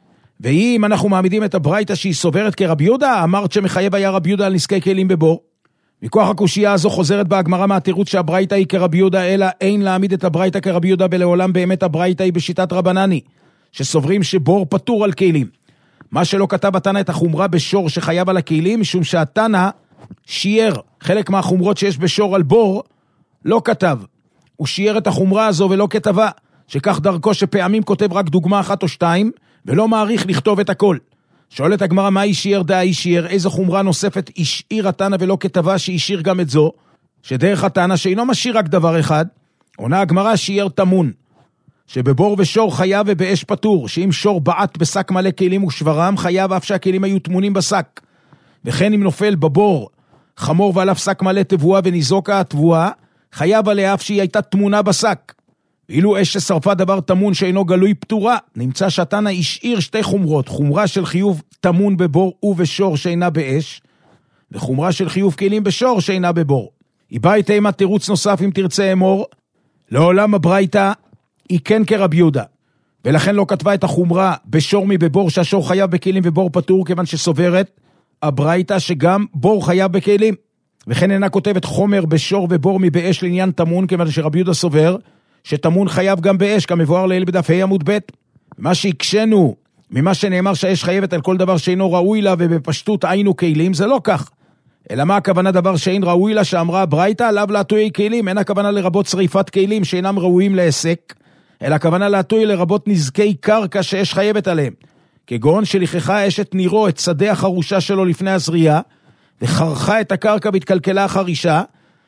ואם אנחנו מעמידים את הברייתא שהיא סוברת כרבי יהודה, אמרת שמחייב היה רבי יהודה על נזקי כלים בבור. מכוח הקושייה הזו חוזרת בהגמרא מהתירוץ שהברייתא היא כרבי יהודה, אלא אין להעמיד את הברייתא כרבי יהודה, ולעולם באמת הברייתא היא בשיטת רבנני, שסוברים שבור פטור על כלים. מה שלא כתב התנא את החומרה בשור שחייב על הכלים, משום שהתנא שיער חלק מהחומרות שיש בשור על בור, לא כתב. הוא שיער את החומרה הזו ולא כתבה, שכך דרכו שפעמים כותב רק דוגמה אחת או שתיים, ולא מעריך לכתוב את הכל. שואלת הגמרא, מה אישיר דה אישיר? איזו חומרה נוספת אישיר התנא ולא כתבה שאישיר גם את זו? שדרך התנא שאינו משאיר רק דבר אחד, עונה הגמרא שיער תמון, שבבור ושור חייב ובאש פטור, שאם שור בעט בשק מלא כלים ושברם, חייב אף שהכלים היו תמונים בשק. וכן אם נופל בבור חמור ועליו שק מלא תבואה וניזוקה התבואה, חייב עליה אף שהיא הייתה תמונה בשק. ואילו אש ששרפה דבר תמון שאינו גלוי פטורה, נמצא שהתנא השאיר שתי חומרות, חומרה של חיוב תמון בבור ובשור שאינה באש, וחומרה של חיוב כלים בשור שאינה בבור. היא באה איתה עם התירוץ נוסף, אם תרצה אמור, לעולם הברייתא היא כן כרבי יהודה, ולכן לא כתבה את החומרה בשור מבבור שהשור חייב בכלים ובור פטור, כיוון שסוברת הברייתא שגם בור חייב בכלים, וכן אינה כותבת חומר בשור ובור מבאש לעניין תמון, כיוון שרבי יהודה סובר שתמון חייב גם באש, כמבואר לעיל בדף ה' עמוד ב'. מה שהקשנו ממה שנאמר שהאש חייבת על כל דבר שאינו ראוי לה, ובפשטות היינו כלים, זה לא כך. אלא מה הכוונה דבר שאין ראוי לה, שאמרה הברייתא עליו להטויי כלים? אין הכוונה לרבות שריפת כלים שאינם ראויים לעסק, אלא הכוונה להטוי לרבות נזקי קרקע שאש חייבת עליהם, כגון שלכחה אשת נירו את שדה החרושה שלו לפני הזריעה, וחרכה את הקרקע בהתקלקלה החרישה,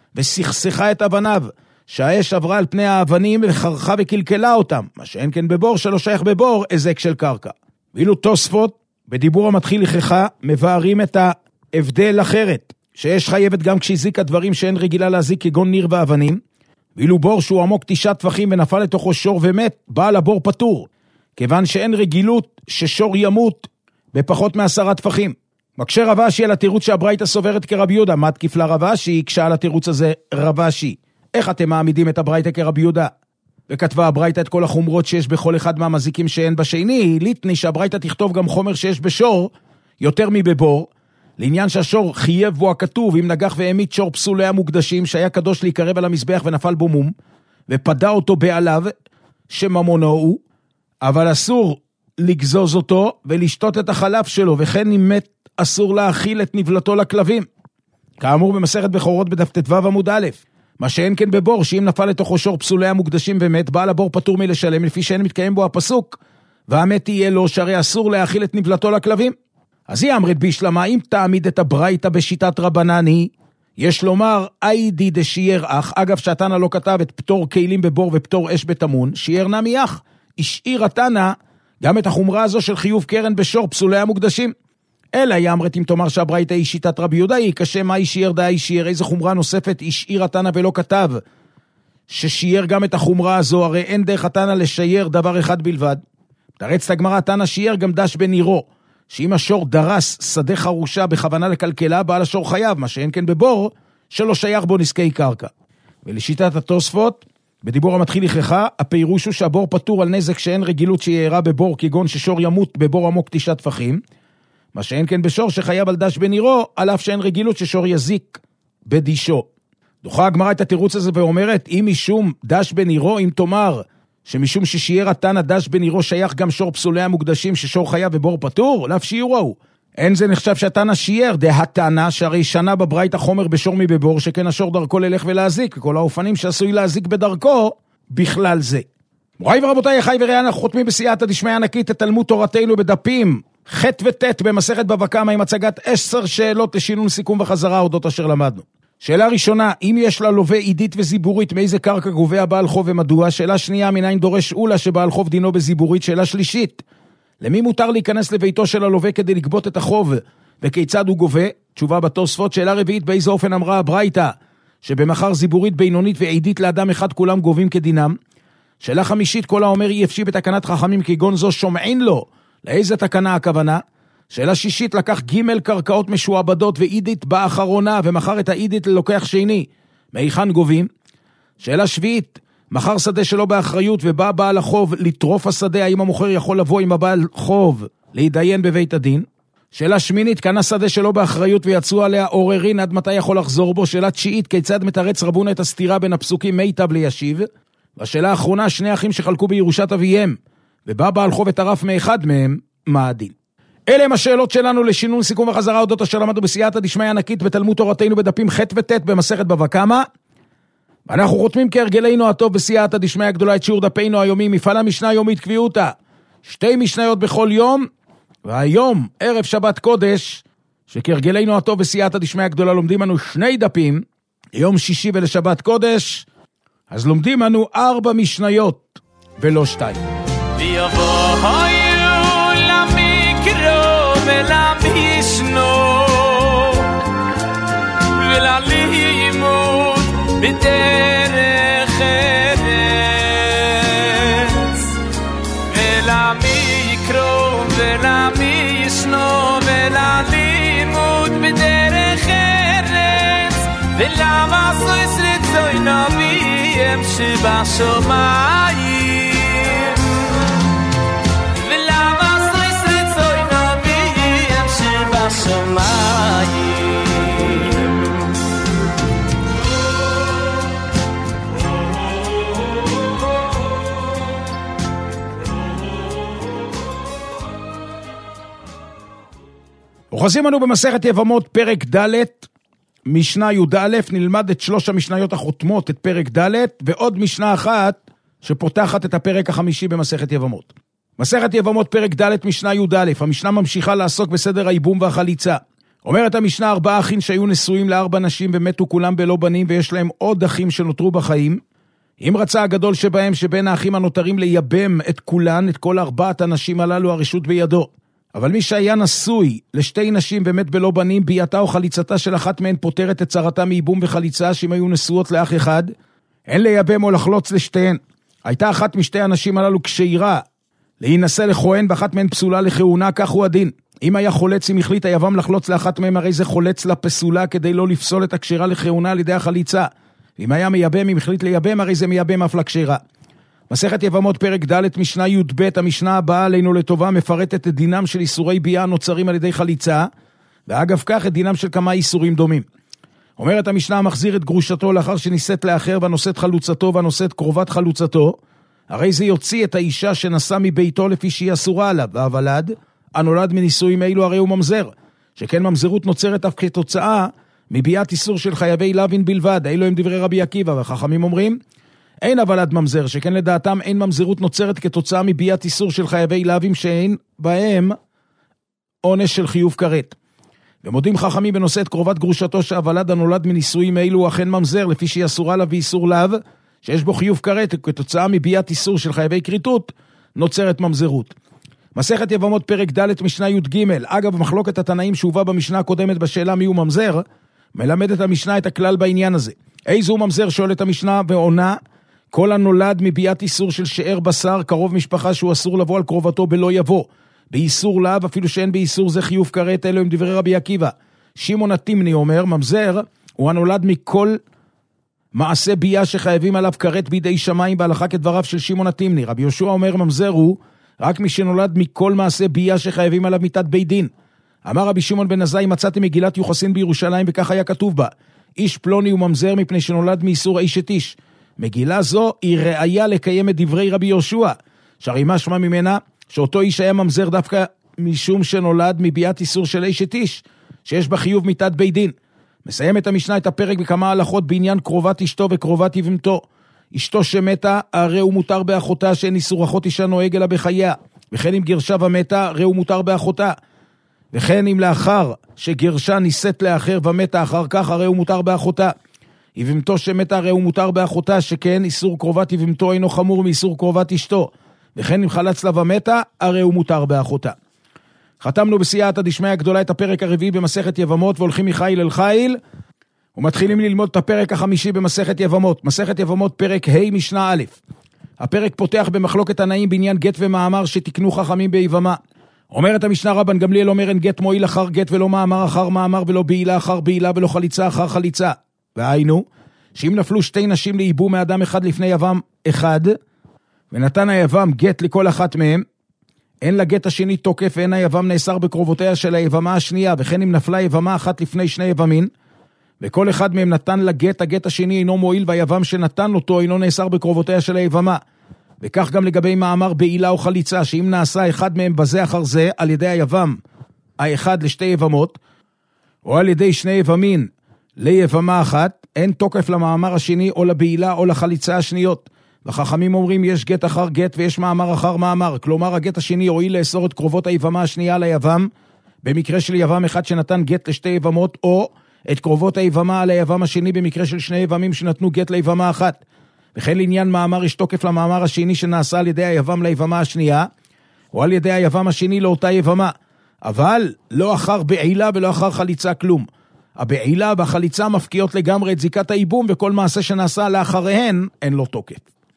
וסכסכה את אבניו, שהאש עברה על פני האבנים וחרכה וקלקלה אותם, מה שאין כן בבור שלא שייך בבור הזק של קרקע. ואילו תוספות בדיבור המתחיל לכחה מבארים את ההבדל אחרת, שאש חייבת גם כשהזיקה דברים שאין רגילה להזיק, כגון ניר ואבנים, ואילו בור שהוא עמוק 9 טפחים ונפל לתוכו שור ומת, בעל הבור פטור, כיוון שאין רגילות ששור ימות בפחות מ10 טפחים. מקשה רב אשי על התירוץ שהברייתא סוברת כרבי יהודה. מה תקיף לה רב אשי? הקשה על התירוץ הזה רב אשי. איך אתם מעמידים את הברייתא כרבי יהודה? וכתבה הברייתא את כל החומרות שיש בכל אחד מהמזיקים שאין בשני, ליטני שהברייתא תכתוב גם חומר שיש בשור יותר מבבור, לעניין שהשור חייב בו הכתוב, אם נגח והעמיד שור פסולי המוקדשים, שהיה קדוש להיקרב על המזבח ונפל בו מום, ופדה אותו בעליו, שממונו הוא, אבל אסור לגזוז אותו ולשתות את החלב שלו, וכן אם מת אסור להאכיל את נבלתו לכלבים. כאמור במסכת בכורות בדף ט"ו עמוד א', מה שאין כן בבור, שאם נפל לתוכו שור פסולי המוקדשים ומת, בעל הבור פטור מלשלם, לפי שאין מתקיים בו הפסוק, והמת יהיה לו, שהרי אסור להאכיל את נבלתו לכלבים. אז היא אמרת בישלמה, אם תעמיד את הברייתא בשיטת רבנני, יש לומר, איידי דשייר אח, אגב שהתנא לא כתב את פטור כלים בבור ופטור אש בתמון, שייר נמי אח, השאיר התנא גם את החומרה הזו של חיוב קרן בשור פסולי המוקדשים. אלא היא אמרת, אם תאמר שהברייתא היא שיטת רבי יהודה, היא קשה מה ישייר דה ישייר, איזה חומרה נוספת השאיר התנא ולא כתב, ששייר גם את החומרה הזו, הרי אין דרך התנא לשייר דבר אחד בלבד. תרץ הגמרא, התנא שייר גם דש בנירו, שאם השור דרס שדה חרושה בכוונה לקלקלה, בעל השור חייב, מה שאין כן בבור, שלא שייך בו נזקי קרקע. ולשיטת התוספות, בדיבור המתחיל לכחה, הפירוש הוא שהבור פטור על נזק שאין רגילות שיערה בבור, כגון ששור ימות בבור עמוק 9 טפחים, מה שאין כן בשור שחייב על דש בנירו, על אף שאין רגילות ששור יזיק בדישו. דוחה הגמרא את התירוץ הזה ואומרת, אם משום דש בנירו, אם תאמר שמשום ששיער התנא דש בנירו שייך גם שור פסולי המוקדשים ששור חייב ובור פטור, לאף שיעורו. אין זה נחשב שהתנא שיער, דהתנא שהרי שנה בברייתא חומר בשור מבבור, שכן השור דרכו ללך ולהזיק, וכל האופנים שעשוי להזיק בדרכו, בכלל זה. מוריי ורבותיי, אחי ורעי, אנחנו חותמים בסייעתא דשמיא ענקית את תלמוד תורתנו בדפים ח' וט' במסכת בבא קמא עם הצגת 10 שאלות לשינון סיכום וחזרה אודות אשר למדנו. שאלה ראשונה, אם יש לה לווה עידית וזיבורית, מאיזה קרקע גובה הבעל חוב ומדוע? שאלה שנייה, מניין דורש אולה שבעל חוב דינו בזיבורית? שאלה שלישית, למי מותר להיכנס לביתו של הלווה כדי לגבות את החוב וכיצד הוא גובה? תשובה בתוספות. שאלה רביעית, באיזה אופן אמרה הברייתא שבמחר זיבורית בינונית ועידית לאדם אחד כולם גובים כדינם? שאלה חמישית, כל האומר אי אפשי בתקנת חכמים כגון זו שומעין לו, לאיזה תקנה הכוונה? שאלה שישית, לקח ג' קרקעות משועבדות ועידית באחרונה ומחר את העידית ללוקח שני, מהיכן גובים? שאלה שביעית, מחר שדה שלו באחריות ובא בעל החוב לטרוף השדה, האם המוכר יכול לבוא עם הבעל חוב להידיין בבית הדין? שאלה שמינית, קנה שדה שלו באחריות ויצאו עליה עוררין, עד מתי יכול לחזור בו? שאלה תשיעית, כיצד מתרץ רבונה את הסתירה בין הפסוקים מיטב לישיב? והשאלה האחרונה, שני אחים שחלקו בירושת אביהם ובא בעל חוב וטרף מאחד מהם, מה הדין? אלה הם השאלות שלנו לשינון סיכום וחזרה אודות אשר למדנו בסייעתא דשמיא ענקית בתלמוד תורתנו בדפים ח' וט' במסכת בבא קמא. ואנחנו חותמים כהרגלנו הטוב בסייעתא דשמיא הגדולה את שיעור דפינו היומי, מפעל המשנה היומית קביעותא, 2 משניות בכל יום, והיום ערב שבת קודש, שכהרגלנו הטוב בסייעתא דשמיא הגדולה לומדים לנו 2 דפים, יום שישי ולשבת קודש, אז לומדים לנו 4 משניות ולא 2. ולמשנו וללימוד בדרך ארץ ולמקרו ולמשנו וללימוד בדרך ארץ ולמסויס רצוי נביאים שבשמיים אוחזים לנו במסכת יבמות פרק ד' משנה י"א, נלמד את 3 המשניות החותמות את פרק ד' ועוד משנה אחת שפותחת את הפרק החמישי במסכת יבמות. מסכת יבמות פרק ד' משנה י"א, המשנה ממשיכה לעסוק בסדר הייבום והחליצה. אומרת המשנה 4 אחים שהיו נשואים ל4 נשים ומתו כולם בלא בנים ויש להם עוד אחים שנותרו בחיים. אם רצה הגדול שבהם שבין האחים הנותרים לייבם את כולן, את כל 4 הנשים הללו, הרשות בידו. אבל מי שהיה נשוי ל2 נשים ומת בלא בנים, ביאתה או חליצתה של אחת מהן פותרת את צרתה מייבום וחליצה, שאם היו נשואות לאח אחד, אין לייבם או לחלוץ לשתיהן. הייתה אחת משתי הנשים הללו כשאירה להינשא לכהן, ואחת מהן פסולה לכהונה, כך הוא הדין. אם היה חולץ, אם החליט היבם לחלוץ לאחת מהם, הרי זה חולץ לפסולה כדי לא לפסול את הכשרה לכהונה על ידי החליצה. ואם היה מייבם, אם החליט לייבם, הרי זה מייבם אף לכשרה. מסכת יבמות פרק ד' משנה י"ב, המשנה הבאה עלינו לטובה מפרטת את דינם של איסורי ביאה הנוצרים על ידי חליצה, ואגב כך את דינם של כמה איסורים דומים. אומרת המשנה, מחזיר את גרושתו לאחר שנישאת לאחר והנושאת חלוצתו והנושאת קרובת חלוצתו, הרי זה יוציא את האישה שנשא מביתו לפי שהיא אסורה עליו, והוולד הנולד מנישואים אלו הרי הוא ממזר, שכן ממזרות נוצרת אף כתוצאה מביאת איסור של חייבי לוין בלבד. אלו הם דברי רבי עקיבא, והחכמים אומרים אין הוולד ממזר, שכן לדעתם אין ממזרות נוצרת כתוצאה מביאת איסור של חייבי לוין שאין בהם עונש של חיוב כרת. ומודים חכמים בנושא את קרובת גרושתו שהוולד הנולד מנישואים אלו הוא אכן ממזר, לפי שהיא אסורה לה ואיסור לאו, שיש בו חיוב כרת, כתוצאה מביאת איסור של חייבי כריתות, נוצרת ממזרות. מסכת יבמות פרק ד' משנה י"ג, אגב מחלוקת התנאים שהובא במשנה הקודמת בשאלה מי הוא ממזר, מלמדת המשנה את הכלל בעניין הזה. איזו ממזר? שואלת המשנה ועונה, כל הנולד מביאת איסור של שאר בשר, קרוב משפחה שהוא אסור לבוא על קרובתו בלא יבוא, באיסור לאו, אפילו שאין באיסור זה חיוב כרת. אלו הם דברי רבי עקיבא. שמעון התימני אומר, ממזר הוא הנולד מכל מעשה ביאה שחייבים עליו כרת בידי שמיים, בהלכה כדבריו של שמעון התימני. רבי יהושע אומר, ממזר הוא רק מי שנולד מכל מעשה ביאה שחייבים עליו מיתת בית דין. אמר רבי שמעון בן עזאי, מצאתי מגילת יוחסין בירושלים וכך היה כתוב בה, איש פלוני הוא ממזר מפני שנולד מאיסור אישת איש. מגילה זו היא ראיה לקיים את דברי רבי יהושע, שהרי משמע ממנה שאותו איש היה ממזר דווקא משום שנולד מביאת איסור של אישת איש, שיש בה חיוב מיתת בית דין. מסיים את המשנה את הפרק בכמה הלכות בעניין קרובת אשתו וקרובת יבמתו. אשתו שמתה, הרי הוא מותר באחותה שאין איסור אחות אישה נוהג אלא בחייה, וכן אם גרשה ומתה, ראו מותר באחותה. וכן אם לאחר שגרשה נישאת לאחר ומתה אחר כך, הרי הוא מותר באחותה. יבמתו שמתה, הרי הוא מותר באחותה, שכן איסור קרובת יבמתו אינו חמור מאיסור קרובת אשתו. וכן אם חלץ לה ומתה, הרי הוא מותר באחותה. חתמנו בסייעתא דשמיא הגדולה את הפרק הרביעי במסכת יבמות, והולכים מחיל אל חיל, ומתחילים ללמוד את הפרק החמישי במסכת יבמות. מסכת יבמות פרק ה' משנה א'. הפרק פותח במחלוקת תנאים בעניין גט ומאמר שתקנו חכמים ביבמה. אומרת המשנה רבן גמליאל אומר אין גט מועיל אחר גט ולא מאמר אחר מאמר ולא בעילה אחר בעילה ולא חליצה אחר חליצה. והיינו, שאם נפלו שתי נשים לאיבום מאדם אחד לפני יבם אחד, ונתן היבם גט לכל אחת מהם, אין לגט השני תוקף ואין היבם נאסר בקרובותיה של היבמה השנייה, וכן אם נפלה יבמה אחת לפני שני יבמין, וכל אחד מהם נתן לגט, הגט השני אינו מועיל והיבם שנתן אותו אינו נאסר בקרובותיה של היבמה. וכך גם לגבי מאמר בעילה או חליצה, שאם נעשה אחד מהם בזה אחר זה על ידי היבם האחד לשתי יבמות, או על ידי שני יבמין ליבמה אחת, אין תוקף למאמר השני או לבעילה או לחליצה השניות. וחכמים אומרים יש גט אחר גט ויש מאמר אחר מאמר, כלומר הגט השני הועיל לאסור את קרובות היבמה השנייה ליבם, במקרה של יבם אחד שנתן גט לשתי יבמות, או את קרובות היבמה על היבם השני במקרה של שני יבמים שנתנו גט ליבמה אחת. וכן לעניין מאמר יש תוקף למאמר השני שנעשה על ידי היבם ליבמה השנייה, או על ידי היבם השני לאותה יבמה, אבל לא אחר בעילה ולא אחר חליצה כלום. הבעילה והחליצה מפקיעות לגמרי את זיקת האיבום, וכל מעשה שנעשה לאחריהן אין לו תוקף.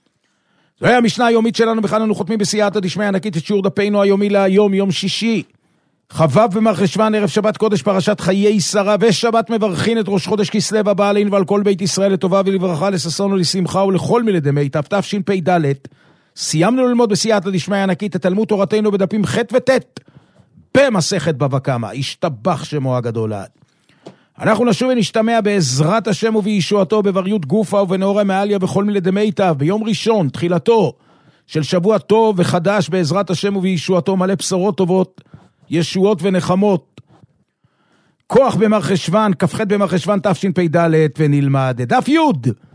זוהי המשנה היומית שלנו, בכאן אנו חותמים בסייעתא דשמיא ענקית את שיעור דפנו היומי להיום, יום שישי, כ"ו במרחשוון, ערב שבת קודש, פרשת חיי שרה, ושבת מברכין את ראש חודש כסלו הבא עלינו ועל כל בית ישראל לטובה ולברכה, לששון ולשמחה ולכל מילדי מיטב. תשפ"ד. סיימנו ללמוד בסייעתא דשמיא ענקית את תלמוד תורתנו בדפים ח' וט' במסכת בבא קמא. השתבח שמו הגדול לעד. אנחנו נשוב ונשתמע בעזרת השם ובישועתו בבריות גופה ובנאורי מעליה בכל מילדי מיטב, ביום ראשון, תחילתו של שבוע טוב וחדש בעזרת השם ובישועתו, מלא בשורות טובות, ישועות ונחמות. כוח במרחשוון, כ"ח במרחשוון תשפ"ד, ונלמד דף י'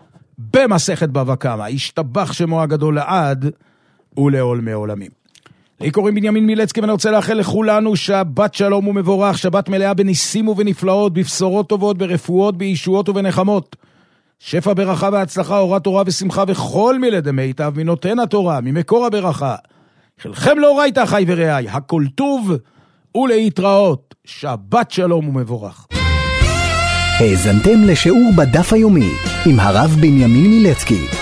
במסכת בבא קמא. השתבח שמו הגדול לעד ולעולמי עולמים. לי קוראים בנימין מילצקי, ואני רוצה לאחל לכולנו שבת שלום ומבורך, שבת מלאה בניסים ובנפלאות, בבשורות טובות, ברפואות, בישועות ובנחמות. שפע ברכה והצלחה, אורת תורה ושמחה וכל מילדי מיטב, מנותן התורה, ממקור הברכה. חלכם לאורייתא אחי ורעי, הכל טוב ולהתראות. שבת שלום ומבורך. האזנתם לשיעור בדף היומי עם הרב בנימין מילצקי.